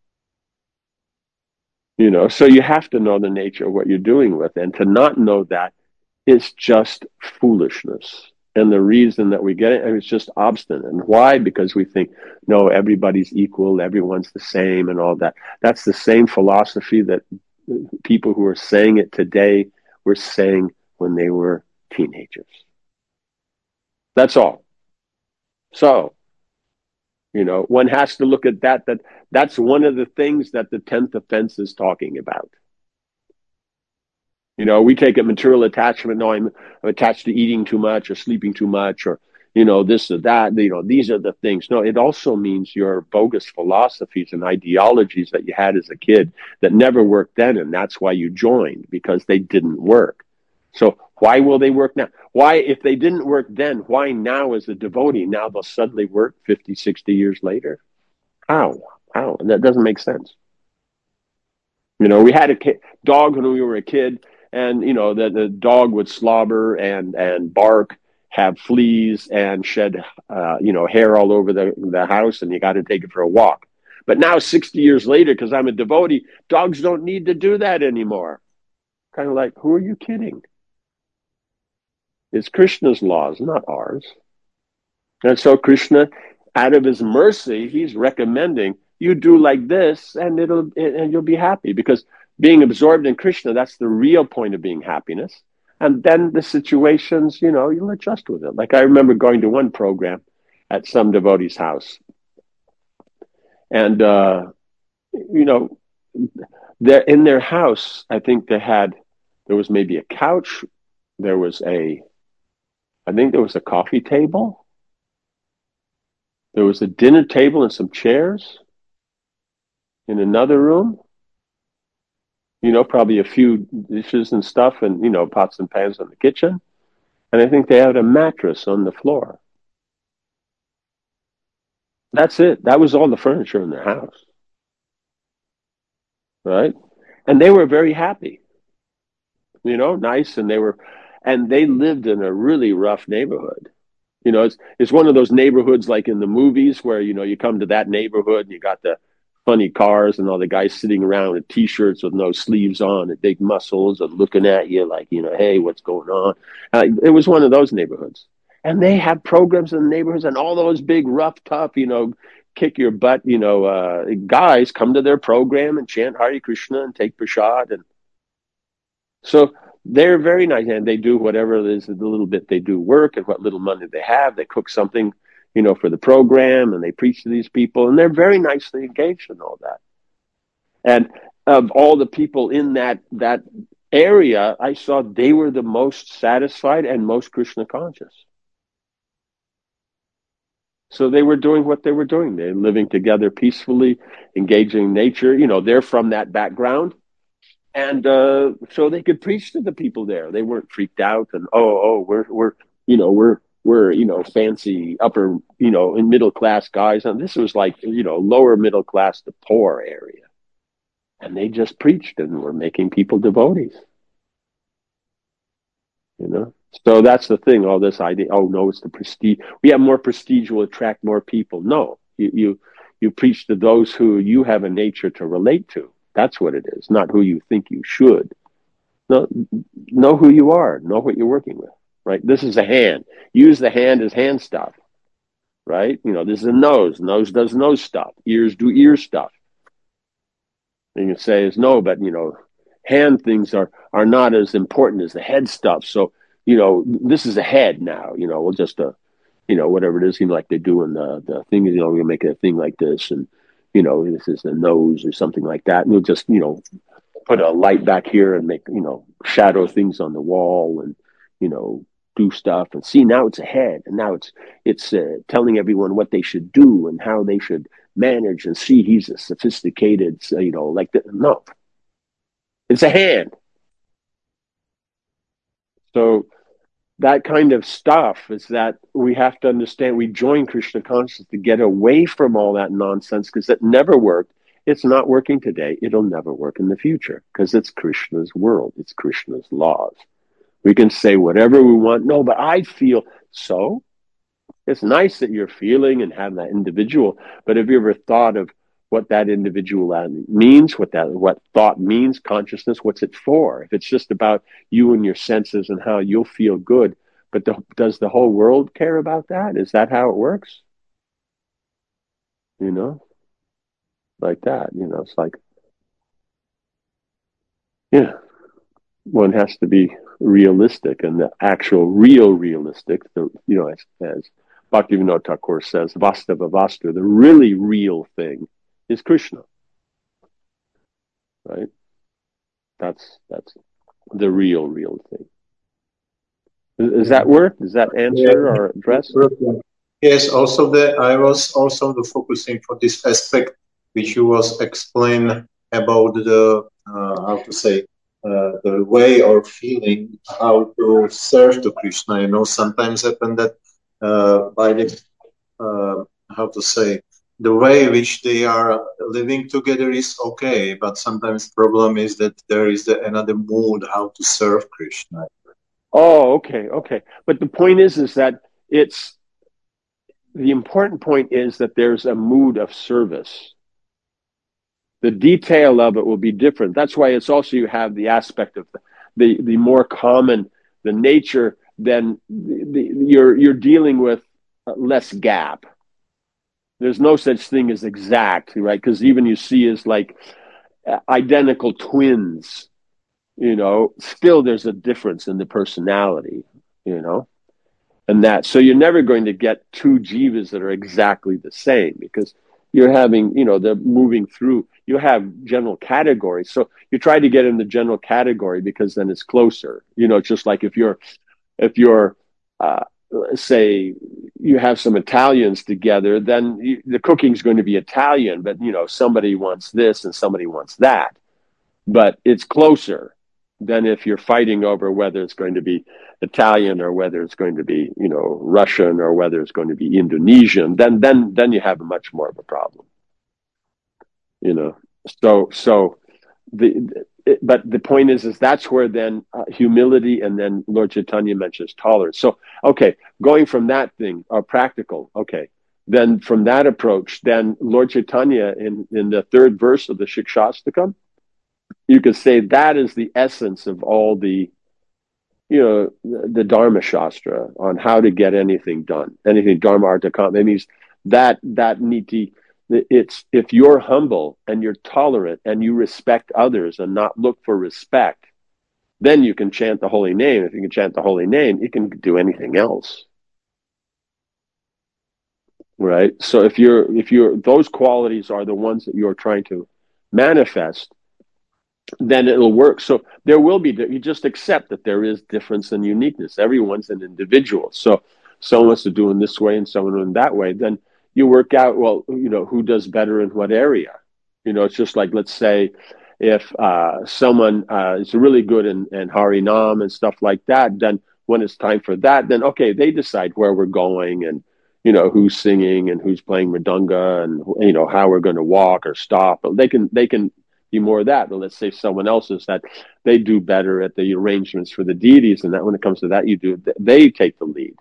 So you have to know the nature of what you're doing with it. And to not know that is just foolishness. And the reason that we get it is just obstinate. And why? Because we think, no, everybody's equal, everyone's the same and all that. That's the same philosophy that people who are saying it today were saying when they were teenagers. That's all. So, one has to look at that's one of the things that the 10th offense is talking about. We take a material attachment. No, I'm attached to eating too much or sleeping too much or, this or that. These are the things. No, it also means your bogus philosophies and ideologies that you had as a kid that never worked then. And that's why you joined, because they didn't work. So why will they work now? Why, if they didn't work then, why now as a devotee, now they'll suddenly work 50, 60 years later? How? That doesn't make sense. We had a dog when we were a kid, and, the dog would slobber and bark, have fleas, and shed, hair all over the house, and you got to take it for a walk. But now, 60 years later, because I'm a devotee, dogs don't need to do that anymore. Kind of like, who are you kidding? It's Krishna's laws, not ours. And so Krishna, out of his mercy, he's recommending you do like this, and you'll be happy. Because being absorbed in Krishna, that's the real point of being happiness. And then the situations, you'll adjust with it. Like I remember going to one program at some devotee's house, and they're in their house. I think there was maybe a couch. I think there was a coffee table. There was a dinner table and some chairs in another room. Probably a few dishes and stuff and, pots and pans in the kitchen. And I think they had a mattress on the floor. That's it. That was all the furniture in their house. Right? And they were very happy. Nice. And they lived in a really rough neighborhood. It's one of those neighborhoods like in the movies where, you come to that neighborhood and you got the funny cars and all the guys sitting around with T-shirts with no sleeves on and big muscles and looking at you like, hey, what's going on? It was one of those neighborhoods. And they have programs in the neighborhoods and all those big, rough, tough, kick your butt, guys come to their program and chant Hare Krishna and take prasad. And so they're very nice, and they do whatever it is, the little bit they do work and what little money they have. They cook something, for the program, and they preach to these people, and they're very nicely engaged in all that. And of all the people in that area, I saw they were the most satisfied and most Krishna conscious. So they were doing what they were doing. They're living together peacefully, engaging in nature. They're from that background. And so they could preach to the people there. They weren't freaked out and, we're fancy upper, in middle class guys. And this was like, lower middle class to poor area. And they just preached and were making people devotees. So that's the thing, all this idea, oh no, it's the prestige. We have more prestige, will attract more people. No, you preach to those who you have a nature to relate to. That's what it is, not who you think you should. No, know who you are, know what you're working with, right? This is a hand. Use the hand as hand stuff, right? This is a nose. Nose does nose stuff. Ears do ear stuff. And you can say is no, but hand things are not as important as the head stuff. So, this is a head now, we'll just, whatever it is, like they do in the thing, we'll make a thing like this and, this is the nose or something like that. And we'll just, put a light back here and make, shadow things on the wall and, do stuff and see now it's a head and now it's telling everyone what they should do and how they should manage and see he's a sophisticated, like that. No, it's a hand. So that kind of stuff is that we have to understand. We join Krishna consciousness to get away from all that nonsense because it never worked. It's not working today. It'll never work in the future because it's Krishna's world. It's Krishna's laws. We can say whatever we want. No, but I feel so. It's nice that you're feeling and have that individual, but have you ever thought of what that individual means, what thought means, consciousness, what's it for? If it's just about you and your senses and how you'll feel good, but does the whole world care about that? Is that how it works? Like that, it's like, yeah, one has to be realistic, and the actual realistic, as Bhaktivinoda Thakur says, Vastava Vastu, the really real thing is Krishna, right? That's the real thing. Does that work? Does that answer or address? Yes. Also, I was also focusing for this aspect which you was explain about the the way or feeling how to serve to Krishna. Sometimes happen that by the the way which they are living together is okay, but sometimes problem is that there is another mood how to serve Krishna. Oh, okay. But the point is that the important point is that there's a mood of service. The detail of it will be different. That's why it's also, you have the aspect of the more common, the nature, then you're dealing with less gap. There's no such thing as exact, right? Because even you see is like identical twins, still there's a difference in the personality, and that. So you're never going to get two jivas that are exactly the same because you're having, they're moving through, you have general categories. So you try to get in the general category because then it's closer, it's just like if you're say you have some Italians together, then the cooking's going to be Italian, but somebody wants this and somebody wants that, but it's closer than if you're fighting over whether it's going to be Italian or whether it's going to be, Russian or whether it's going to be Indonesian. Then you have much more of a problem, So but the point is that's where then humility, and then Lord Chaitanya mentions tolerance. So, okay, going from that thing, practical, okay, then from that approach, then Lord Chaitanya in the third verse of the Shikshastakam, you could say that is the essence of all the, the Dharma Shastra on how to get anything done, anything Dharma Artha Kama. It means that niti. It's if you're humble and you're tolerant and you respect others and not look for respect, then you can chant the holy name. If you can chant the holy name, you can do anything else, right? So if you're those qualities are the ones that you're trying to manifest, then it'll work. So there will be, you just accept that there is difference and uniqueness. Everyone's an individual. So someone's doing this way and someone doing that way. Then you work out, well, who does better in what area? It's just like, let's say if someone is really good in Harinam and stuff like that, then when it's time for that, then okay, they decide where we're going and who's singing and who's playing mridanga and how we're going to walk or stop. They can be more of that. But let's say someone else is that they do better at the arrangements for the deities, and that when it comes to that, they take the lead.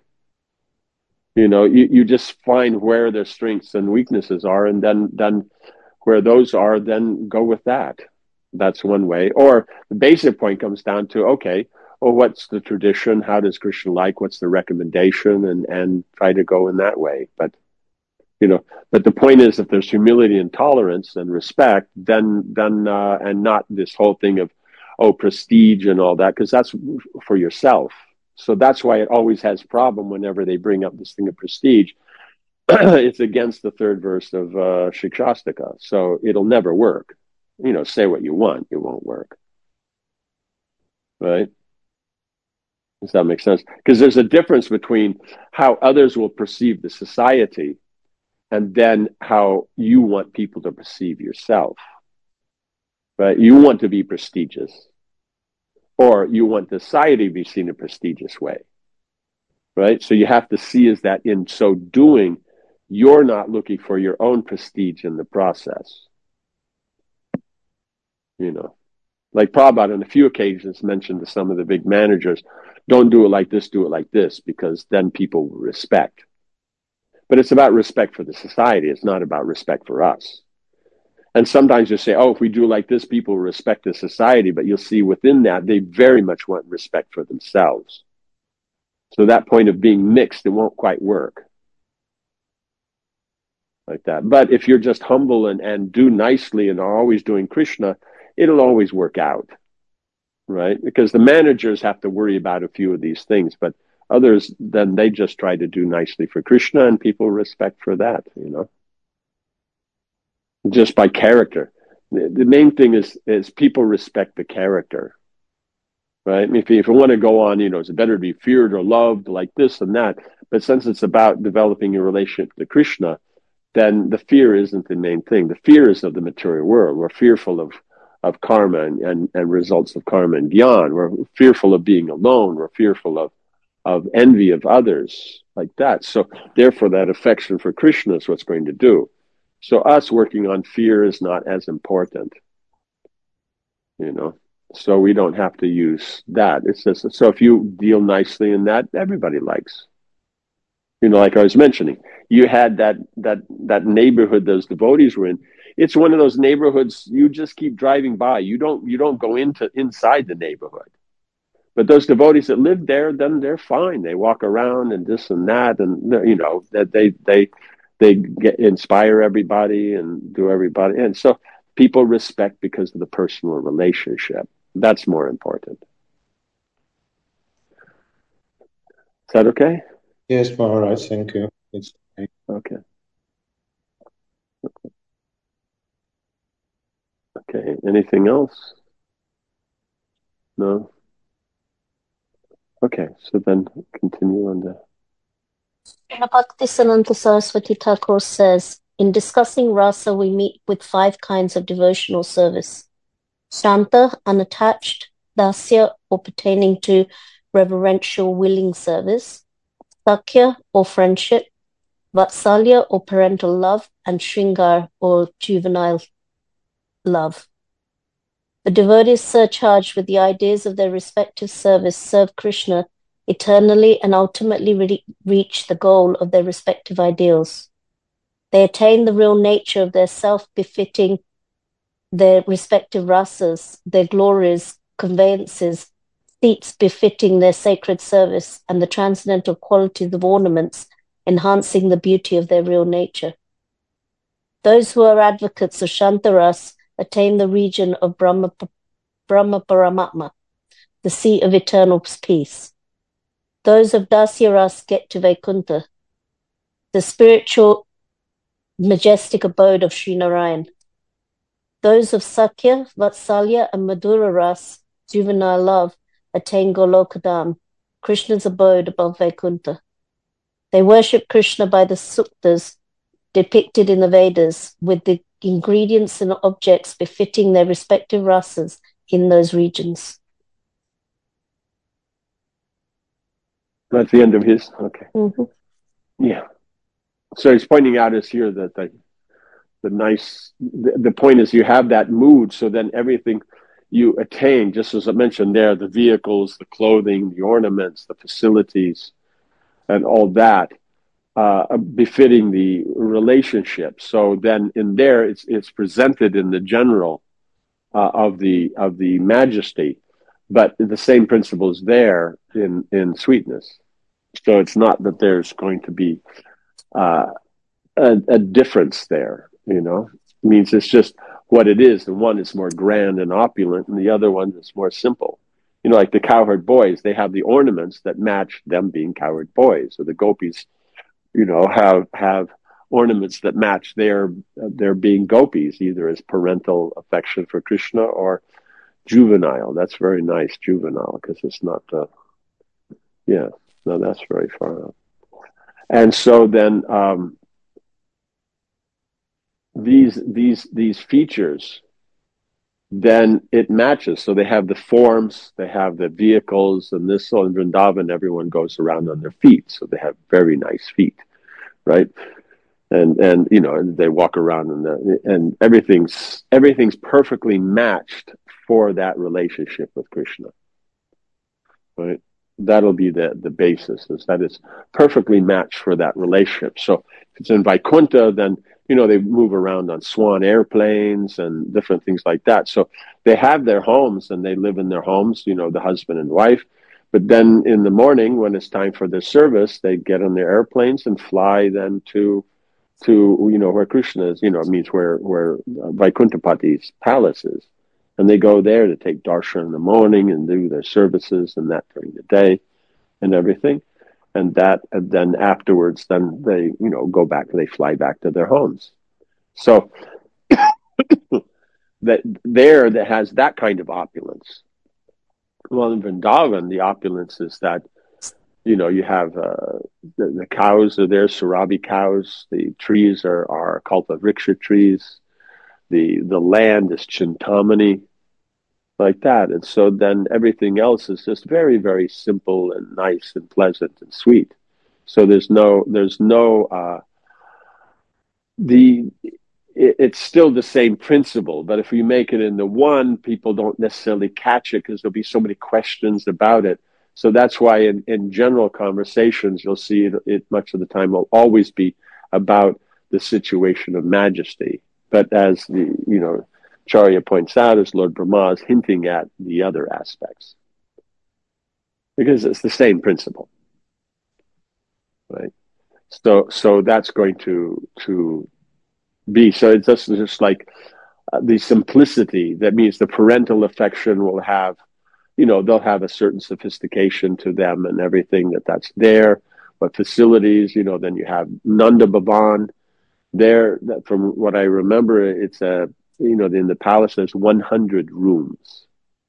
You just find where their strengths and weaknesses are, and then where those are, then go with that. That's one way. Or the basic point comes down to, okay, well, what's the tradition? How does Krishna like? What's the recommendation? And try to go in that way. But the point is, if there's humility and tolerance and respect, then and not this whole thing of, prestige and all that, because that's for yourself. So that's why it always has problem whenever they bring up this thing of prestige. It's against the third verse of Shikshashtaka. So it'll never work. Say what you want, it won't work. Right? Does that make sense? Because there's a difference between how others will perceive the society and then how you want people to perceive yourself. Right? You want to be prestigious, or you want society to be seen in a prestigious way. Right? So you have to see is that in so doing, you're not looking for your own prestige in the process. Like Prabhupada on a few occasions mentioned to some of the big managers, don't do it like this, do it like this, because then people will respect. But it's about respect for the society. It's not about respect for us. And sometimes you say, if we do like this, people will respect the society. But you'll see within that, they very much want respect for themselves. So that point of being mixed, it won't quite work. Like that. But if you're just humble and do nicely and are always doing Krishna, it'll always work out. Right? Because the managers have to worry about a few of these things, but others, then they just try to do nicely for Krishna, and people respect for that, just by character. The main thing is people respect the character, right? If you want to go on, it's better to be feared or loved like this and that. But since it's about developing a relationship to Krishna, then the fear isn't the main thing. The fear is of the material world. We're fearful of karma and results of karma and gyan. We're fearful of being alone. We're fearful of envy of others, like that. So therefore that affection for Krishna is what's going to do. So us working on fear is not as important, so we don't have to use that. It's just, so if you deal nicely in that, everybody likes. Like I was mentioning, you had that neighborhood those devotees were in. It's one of those neighborhoods you just keep driving by. You don't go inside the neighborhood. But those devotees that live there, then they're fine. They walk around and this and that, and that they inspire everybody and do everybody, and so people respect because of the personal relationship. That's more important. Is that okay? Yes, Maharaj, thank you. It's okay. Okay, anything else? No? Okay, so then continue on the... Bhaktisananta Saraswati Thakur says, in discussing rasa, we meet with 5 kinds of devotional service. Shanta, unattached; dasya, or pertaining to reverential willing service; sakya, or friendship; vatsalya, or parental love; and shringar, or juvenile love. The devotees surcharged with the ideas of their respective service serve Krishna eternally and ultimately reach the goal of their respective ideals. They attain the real nature of their self befitting their respective rasas, their glories, conveyances, seats befitting their sacred service, and the transcendental qualities of ornaments enhancing the beauty of their real nature. Those who are advocates of Shantaras attain the region of Brahma Paramatma, the seat of eternal peace. Those of Dasyaras get to Vaikuntha, the spiritual majestic abode of Sri Narayan. Those of Sakya, Vatsalya, and Madhura Ras, juvenile love, attain Golokadam, Krishna's abode above Vaikuntha. They worship Krishna by the suktas depicted in the Vedas, with the ingredients and objects befitting their respective rasas in those regions. That's the end of his. Okay. Mm-hmm. Yeah. So he's pointing out is here that the point is you have that mood, so then everything you attain, just as I mentioned there, the vehicles, the clothing, the ornaments, the facilities, and all that, befitting the relationship. So then in there, it's presented in the general of the majesty, but the same principle is there in sweetness. So it's not that there's going to be a difference there, It means it's just what it is. The one is more grand and opulent, and the other one is more simple. Like the cowherd boys, they have the ornaments that match them being cowherd boys. So the gopis, have ornaments that match their being gopis, either as parental affection for Krishna or juvenile. That's very nice, juvenile, because it's not. No, that's very far out. And so then these features, then it matches. So they have the forms, they have the vehicles, and this. So in Vrindavan, everyone goes around on their feet, so they have very nice feet, right? And they walk around and everything's perfectly matched for that relationship with Krishna, right? That'll be the basis, is that it's perfectly matched for that relationship. So if it's in Vaikuntha, then they move around on swan airplanes and different things like that. So they have their homes and they live in their homes, the husband and wife. But then in the morning, when it's time for their service, they get on their airplanes and fly then to where Krishna is, means where Vaikuntapati's palace is. And they go there to take darshan in the morning and do their services and that during the day and everything. And then afterwards, then they, go back, they fly back to their homes. So that has that kind of opulence. Well, in Vrindavan, the opulence is that, you have the cows are there, Surabi cows. The trees are Kalpavriksha trees. The land is Chintamani, like that. And so then everything else is just very, very simple and nice and pleasant and sweet. So it's still the same principle, but if we make it into one, people don't necessarily catch it because there'll be so many questions about it. So that's why in general conversations, you'll see it much of the time will always be about the situation of majesty. But as Charya points out, as Lord Brahma is hinting at the other aspects, because it's the same principle, right? So that's going to be. So it's just like the simplicity. That means the parental affection will have, they'll have a certain sophistication to them and everything that's there. But facilities, then you have Nanda Bhavan. There, from what I remember, it's in the palace there's 100 rooms,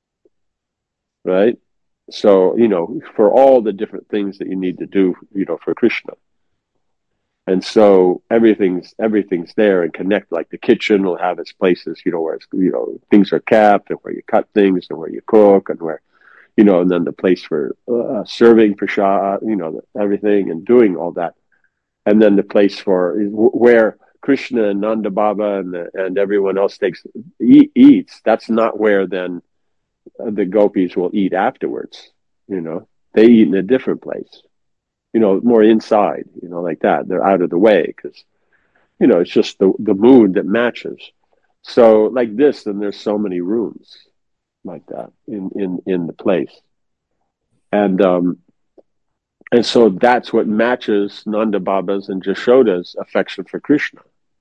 right? So, for all the different things that you need to do, for Krishna. And so everything's there and connect. Like the kitchen will have its places, where it's, things are kept and where you cut things and where you cook and where, and then the place for serving prasad, everything and doing all that. And then the place for where Krishna and Nanda Baba and everyone else eats. That's not where then the gopis will eat afterwards. They eat in a different place. More inside, like that. They're out of the way because, it's just the mood that matches. So like this, then there's so many rooms like that in the place. And so that's what matches Nanda Baba's and Jashoda's affection for Krishna.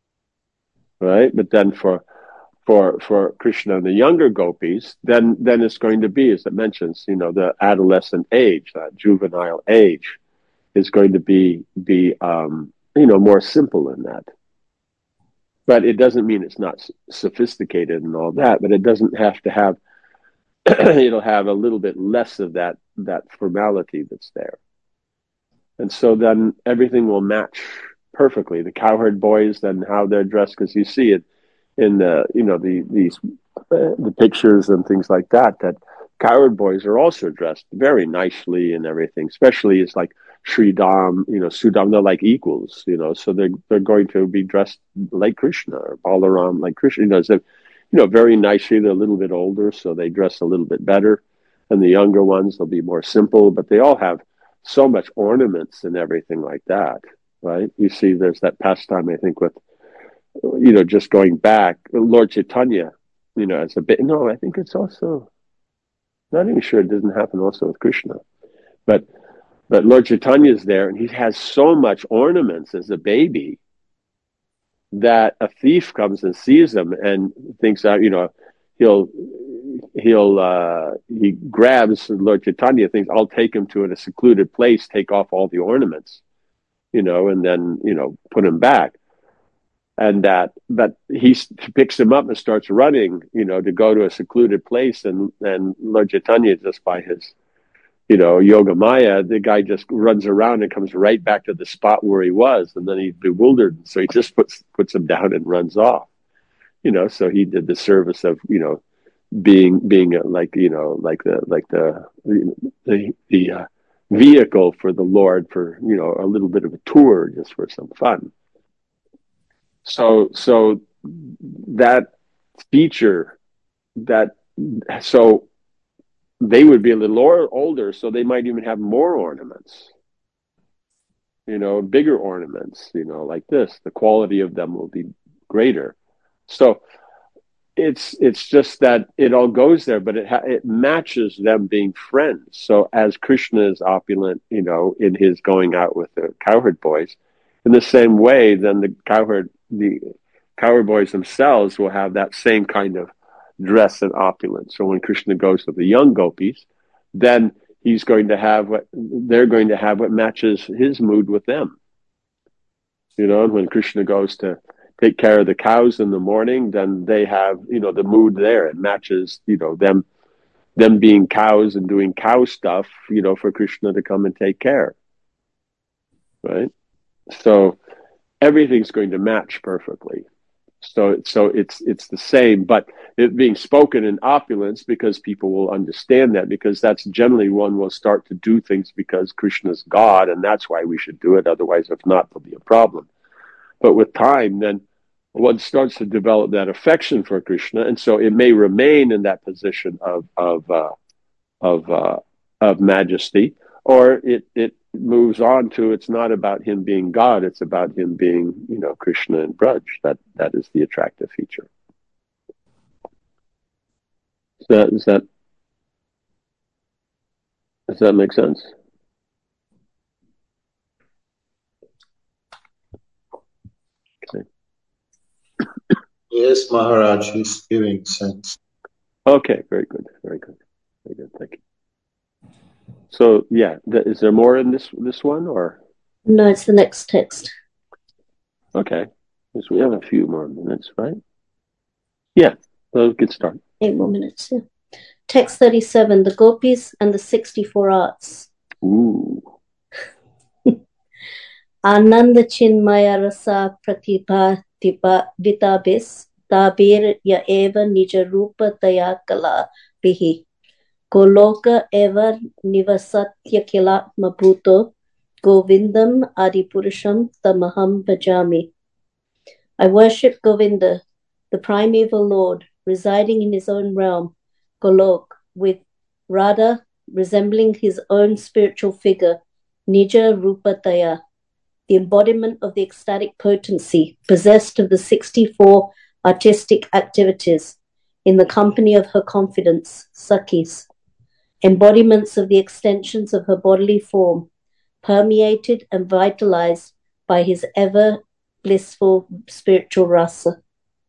Right? But then for Krishna and the younger gopis, then it's going to be, as it mentions, the adolescent age, that juvenile age, is going to be more simple in that. But it doesn't mean it's not sophisticated and all that, but it doesn't have to have, it'll have a little bit less of that formality that's there. And so then everything will match perfectly. The cowherd boys, then how they're dressed, because you see it in the, the pictures and things like that, that cowherd boys are also dressed very nicely and everything, especially it's like Sridham, Sudam, they're like equals, so they're going to be dressed like Krishna or Balaram like Krishna, so, very nicely. They're a little bit older, so they dress a little bit better. And the younger ones, they'll be more simple, but they all have so much ornaments and everything like that, right? You see, there's that pastime, I think, with, just going back, Lord Chaitanya, as a bit, no, I think it's also, not even sure it doesn't happen also with Krishna, but Lord Chaitanya is there and he has so much ornaments as a baby that a thief comes and sees him and thinks that, he grabs Lord Chaitanya, thinks, I'll take him to a secluded place, take off all the ornaments, and then, put him back. And but he picks him up and starts running, to go to a secluded place. And Lord Chaitanya, just by his, Yoga Maya, the guy just runs around and comes right back to the spot where he was. And then he's bewildered. So he just puts him down and runs off, so he did the service of, being like the vehicle for the Lord for, a little bit of a tour just for some fun. So that feature so they would be a little older, so they might even have more ornaments, bigger ornaments, like this. The quality of them will be greater. So it's just that it all goes there, but it matches them being friends. So as Krishna is opulent, in his going out with the cowherd boys, in the same way, then the cowherd boys themselves will have that same kind of dress and opulence. So when Krishna goes with the young gopis, then he's going to have they're going to have what matches his mood with them. And when Krishna goes to take care of the cows in the morning, then they have, the mood there. It matches, them being cows and doing cow stuff, for Krishna to come and take care. Right? So everything's going to match perfectly. So it's the same, but it being spoken in opulence because people will understand that, because that's generally one will start to do things because Krishna's God, and that's why we should do it. Otherwise, if not, there'll be a problem. But with time, then one starts to develop that affection for Krishna, and so it may remain in that position of majesty, or it moves on to, it's not about him being God, it's about him being, Krishna and Braj. That is the attractive feature. Does that make sense? Okay. Yes, Maharaj, is giving sense. Okay, very good. Thank you. So, yeah, is there more in this one, or? No, it's the next text. Okay, because we have a few more minutes, right? Yeah, well, good start. 8 more minutes, yeah. Text 37, the Gopis and the 64 Arts. Ooh. Ananda Chinmaya Rasa Pratibha Vitabis Tabir Ya Eva Nija Rupa Taya Kala Bihi Koloka Eva Nivasatya Kilatma Bhuto Govindam Adipurusham Tamaham Bhajami. I worship Govinda, the primeval Lord, residing in his own realm, Golok, with Radha resembling his own spiritual figure, Nija Rupataya, the embodiment of the ecstatic potency, possessed of the 64 artistic activities, in the company of her confidants, Sakhis, embodiments of the extensions of her bodily form, permeated and vitalized by his ever blissful spiritual rasa.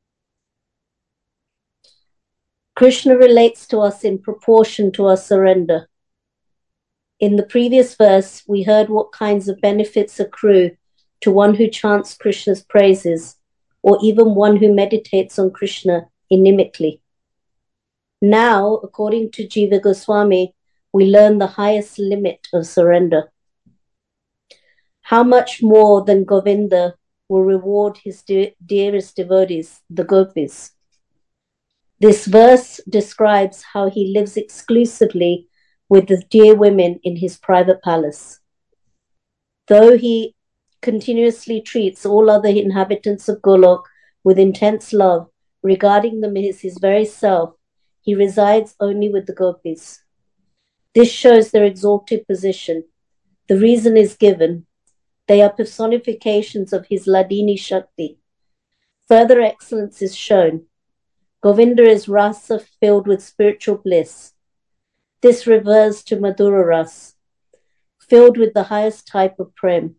Krishna relates to us in proportion to our surrender. In the previous verse, we heard what kinds of benefits accrue to one who chants Krishna's praises or even one who meditates on Krishna inimically. Now, according to Jiva Goswami, we learn the highest limit of surrender. How much more than Govinda will reward his dearest devotees, the gopis. This verse describes how he lives exclusively with the dear women in his private palace. Though he continuously treats all other inhabitants of Golok with intense love, regarding them as his very self, he resides only with the gopis. This shows their exalted position. The reason is given. They are personifications of his Ladini Shakti. Further excellence is shown. Govinda is rasa filled with spiritual bliss. This refers to Madhura Ras, filled with the highest type of prem.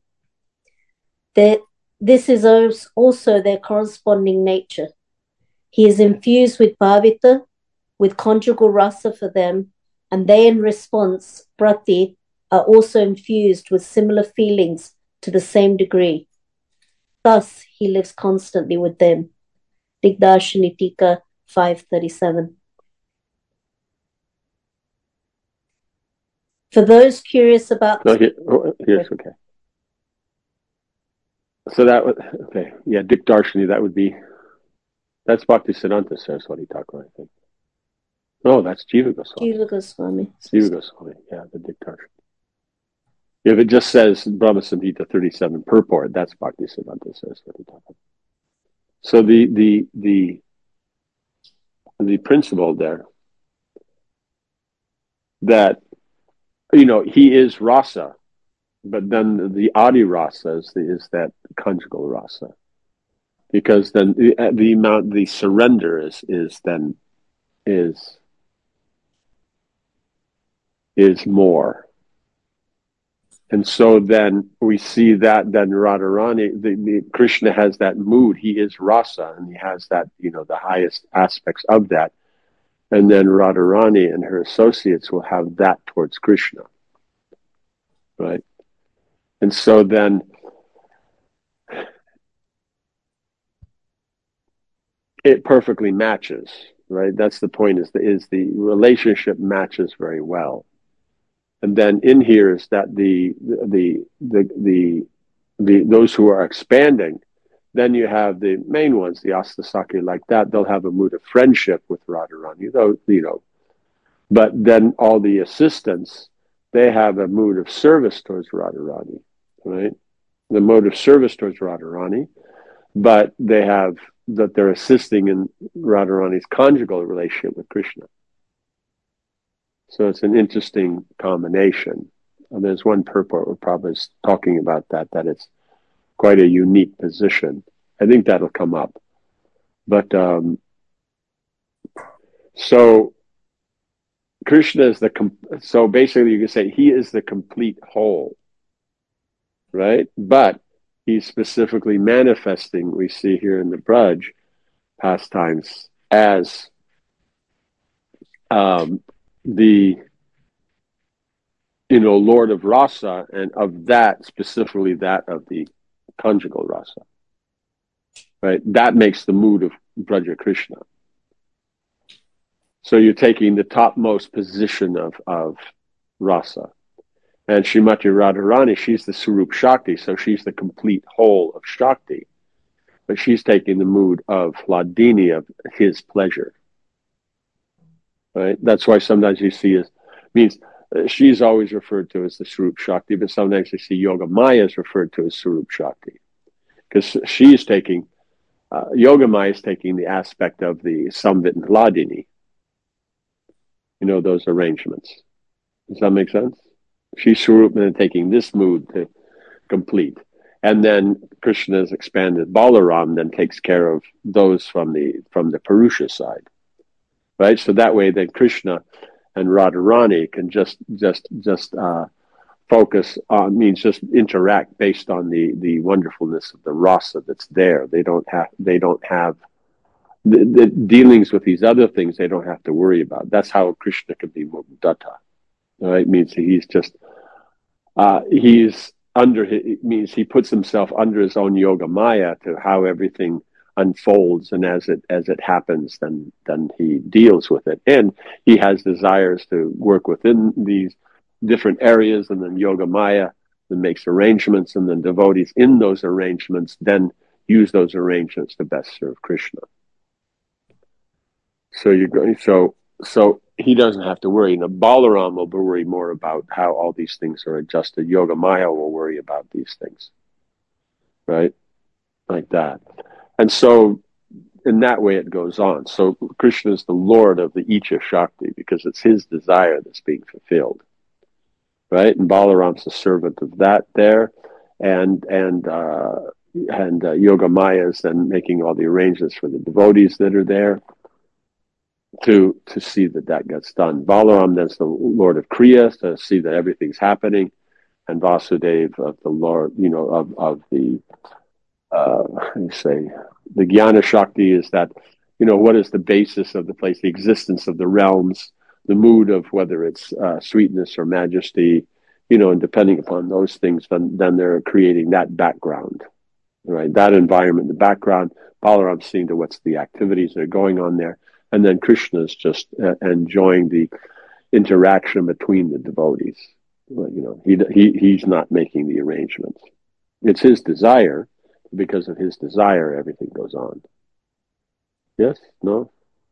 This is also their corresponding nature. He is infused with bhavita, with conjugal rasa for them, and they in response, prati, are also infused with similar feelings to the same degree. Thus, he lives constantly with them. Digdarshini Tika 537. For those curious about... Yes, okay. So that would, okay, yeah, Digdarshini, that would be, that's Bhaktisiddhanta Saraswati Thakur, I think. No, that's Jiva Goswami. Jiva Goswami. Jiva Goswami, yeah, the Digdarshini. If it just says Brahma Samhita 37 purport, that's Bhaktisiddhanta Saraswati Thakur. So the principle there that, you know, he is rasa, but then the adi rasa is that conjugal rasa, because then the amount, the surrender is more. And so then we see that then Radharani, the Krishna has that mood. He is rasa, and he has that, you know, the highest aspects of that. And then Radharani and her associates will have that towards Krishna, right? And so then it perfectly matches, right? That's the point. Is the relationship matches very well. And then in here is that the those who are expanding, then you have the main ones, the Astasaki, like that. They'll have a mood of friendship with Radharani, though, you know. But then all the assistants, they have a mood of service towards Radharani, right? The mode of service towards Radharani, but they have that they're assisting in Radharani's conjugal relationship with Krishna. So it's an interesting combination. And there's one purport where Prabhupada is talking about that it's quite a unique position. I think that'll come up. But so Krishna is so basically you can say he is the complete whole, right? But he's specifically manifesting, we see here in the Braj pastimes, as the, you know, Lord of Rasa, and of that, specifically that of the conjugal Rasa, right? That makes the mood of Braja Krishna. So you're taking the topmost position of Rasa. And Srimati Radharani, she's the Swarup Shakti, so she's the complete whole of Shakti. But she's taking the mood of Hladini, of his pleasure. Right? That's why sometimes you see she's always referred to as the Swarup Shakti, but sometimes you see Yoga Maya is referred to as Swarup Shakti. Because she's taking, Yoga Maya is taking the aspect of the Samvit and Hladini. You know, those arrangements. Does that make sense? She's Swarup and taking this mood to complete. And then Krishna's expanded Balaram then takes care of those from the Purusha side. Right? So that way then Krishna and Radharani can just focus on, just interact based on the wonderfulness of the rasa that's there. They don't have the dealings with these other things they don't have to worry about. That's how Krishna can be Mukdatta. Right? Means he's just it means he puts himself under his own yoga maya to how everything unfolds, and as it happens, then he deals with it, and he has desires to work within these different areas, and then Yoga Maya then makes arrangements, and then devotees in those arrangements then use those arrangements to best serve Krishna. So you're going so he doesn't have to worry. Now Balaram will worry more about how all these things are adjusted. Yoga Maya will worry about these things, right? Like that. And so in that way it goes on. So Krishna is the Lord of the Icha Shakti because it's his desire that's being fulfilled, right? And Balaram's the servant of that there, and Yoga Maya is then making all the arrangements for the devotees that are there to see that gets done. Balaram then's the Lord of Kriya to see that everything's happening, and Vasudeva of the Lord, of the the Jnana Shakti is that, what is the basis of the place, the existence of the realms, the mood of whether it's sweetness or majesty, and depending upon those things, then they're creating that background, right? That environment, the background. Balaram's seeing to what's the activities that are going on there, and then Krishna's just enjoying the interaction between the devotees. He's not making the arrangements. It's his desire. Because of his desire, everything goes on. Yes? No?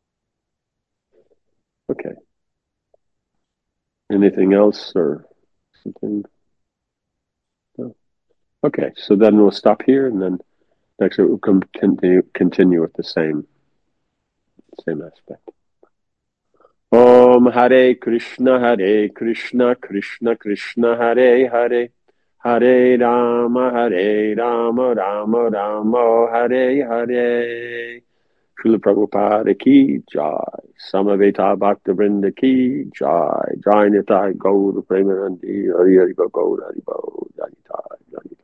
Okay. Anything else or something? No? Okay, so then we'll stop here, and then next we'll continue with the same aspect. Om Hare Krishna, Krishna Krishna, Hare Hare. Hare Rama, Rama Rama, Hare Hare. Srila Prabhupada ki jai. Samaveta Bhaktivinoda ki jai. Jai Nitai Gaur Premanandi. Hari Hari Gaur Hari Bo. Jai Nitai.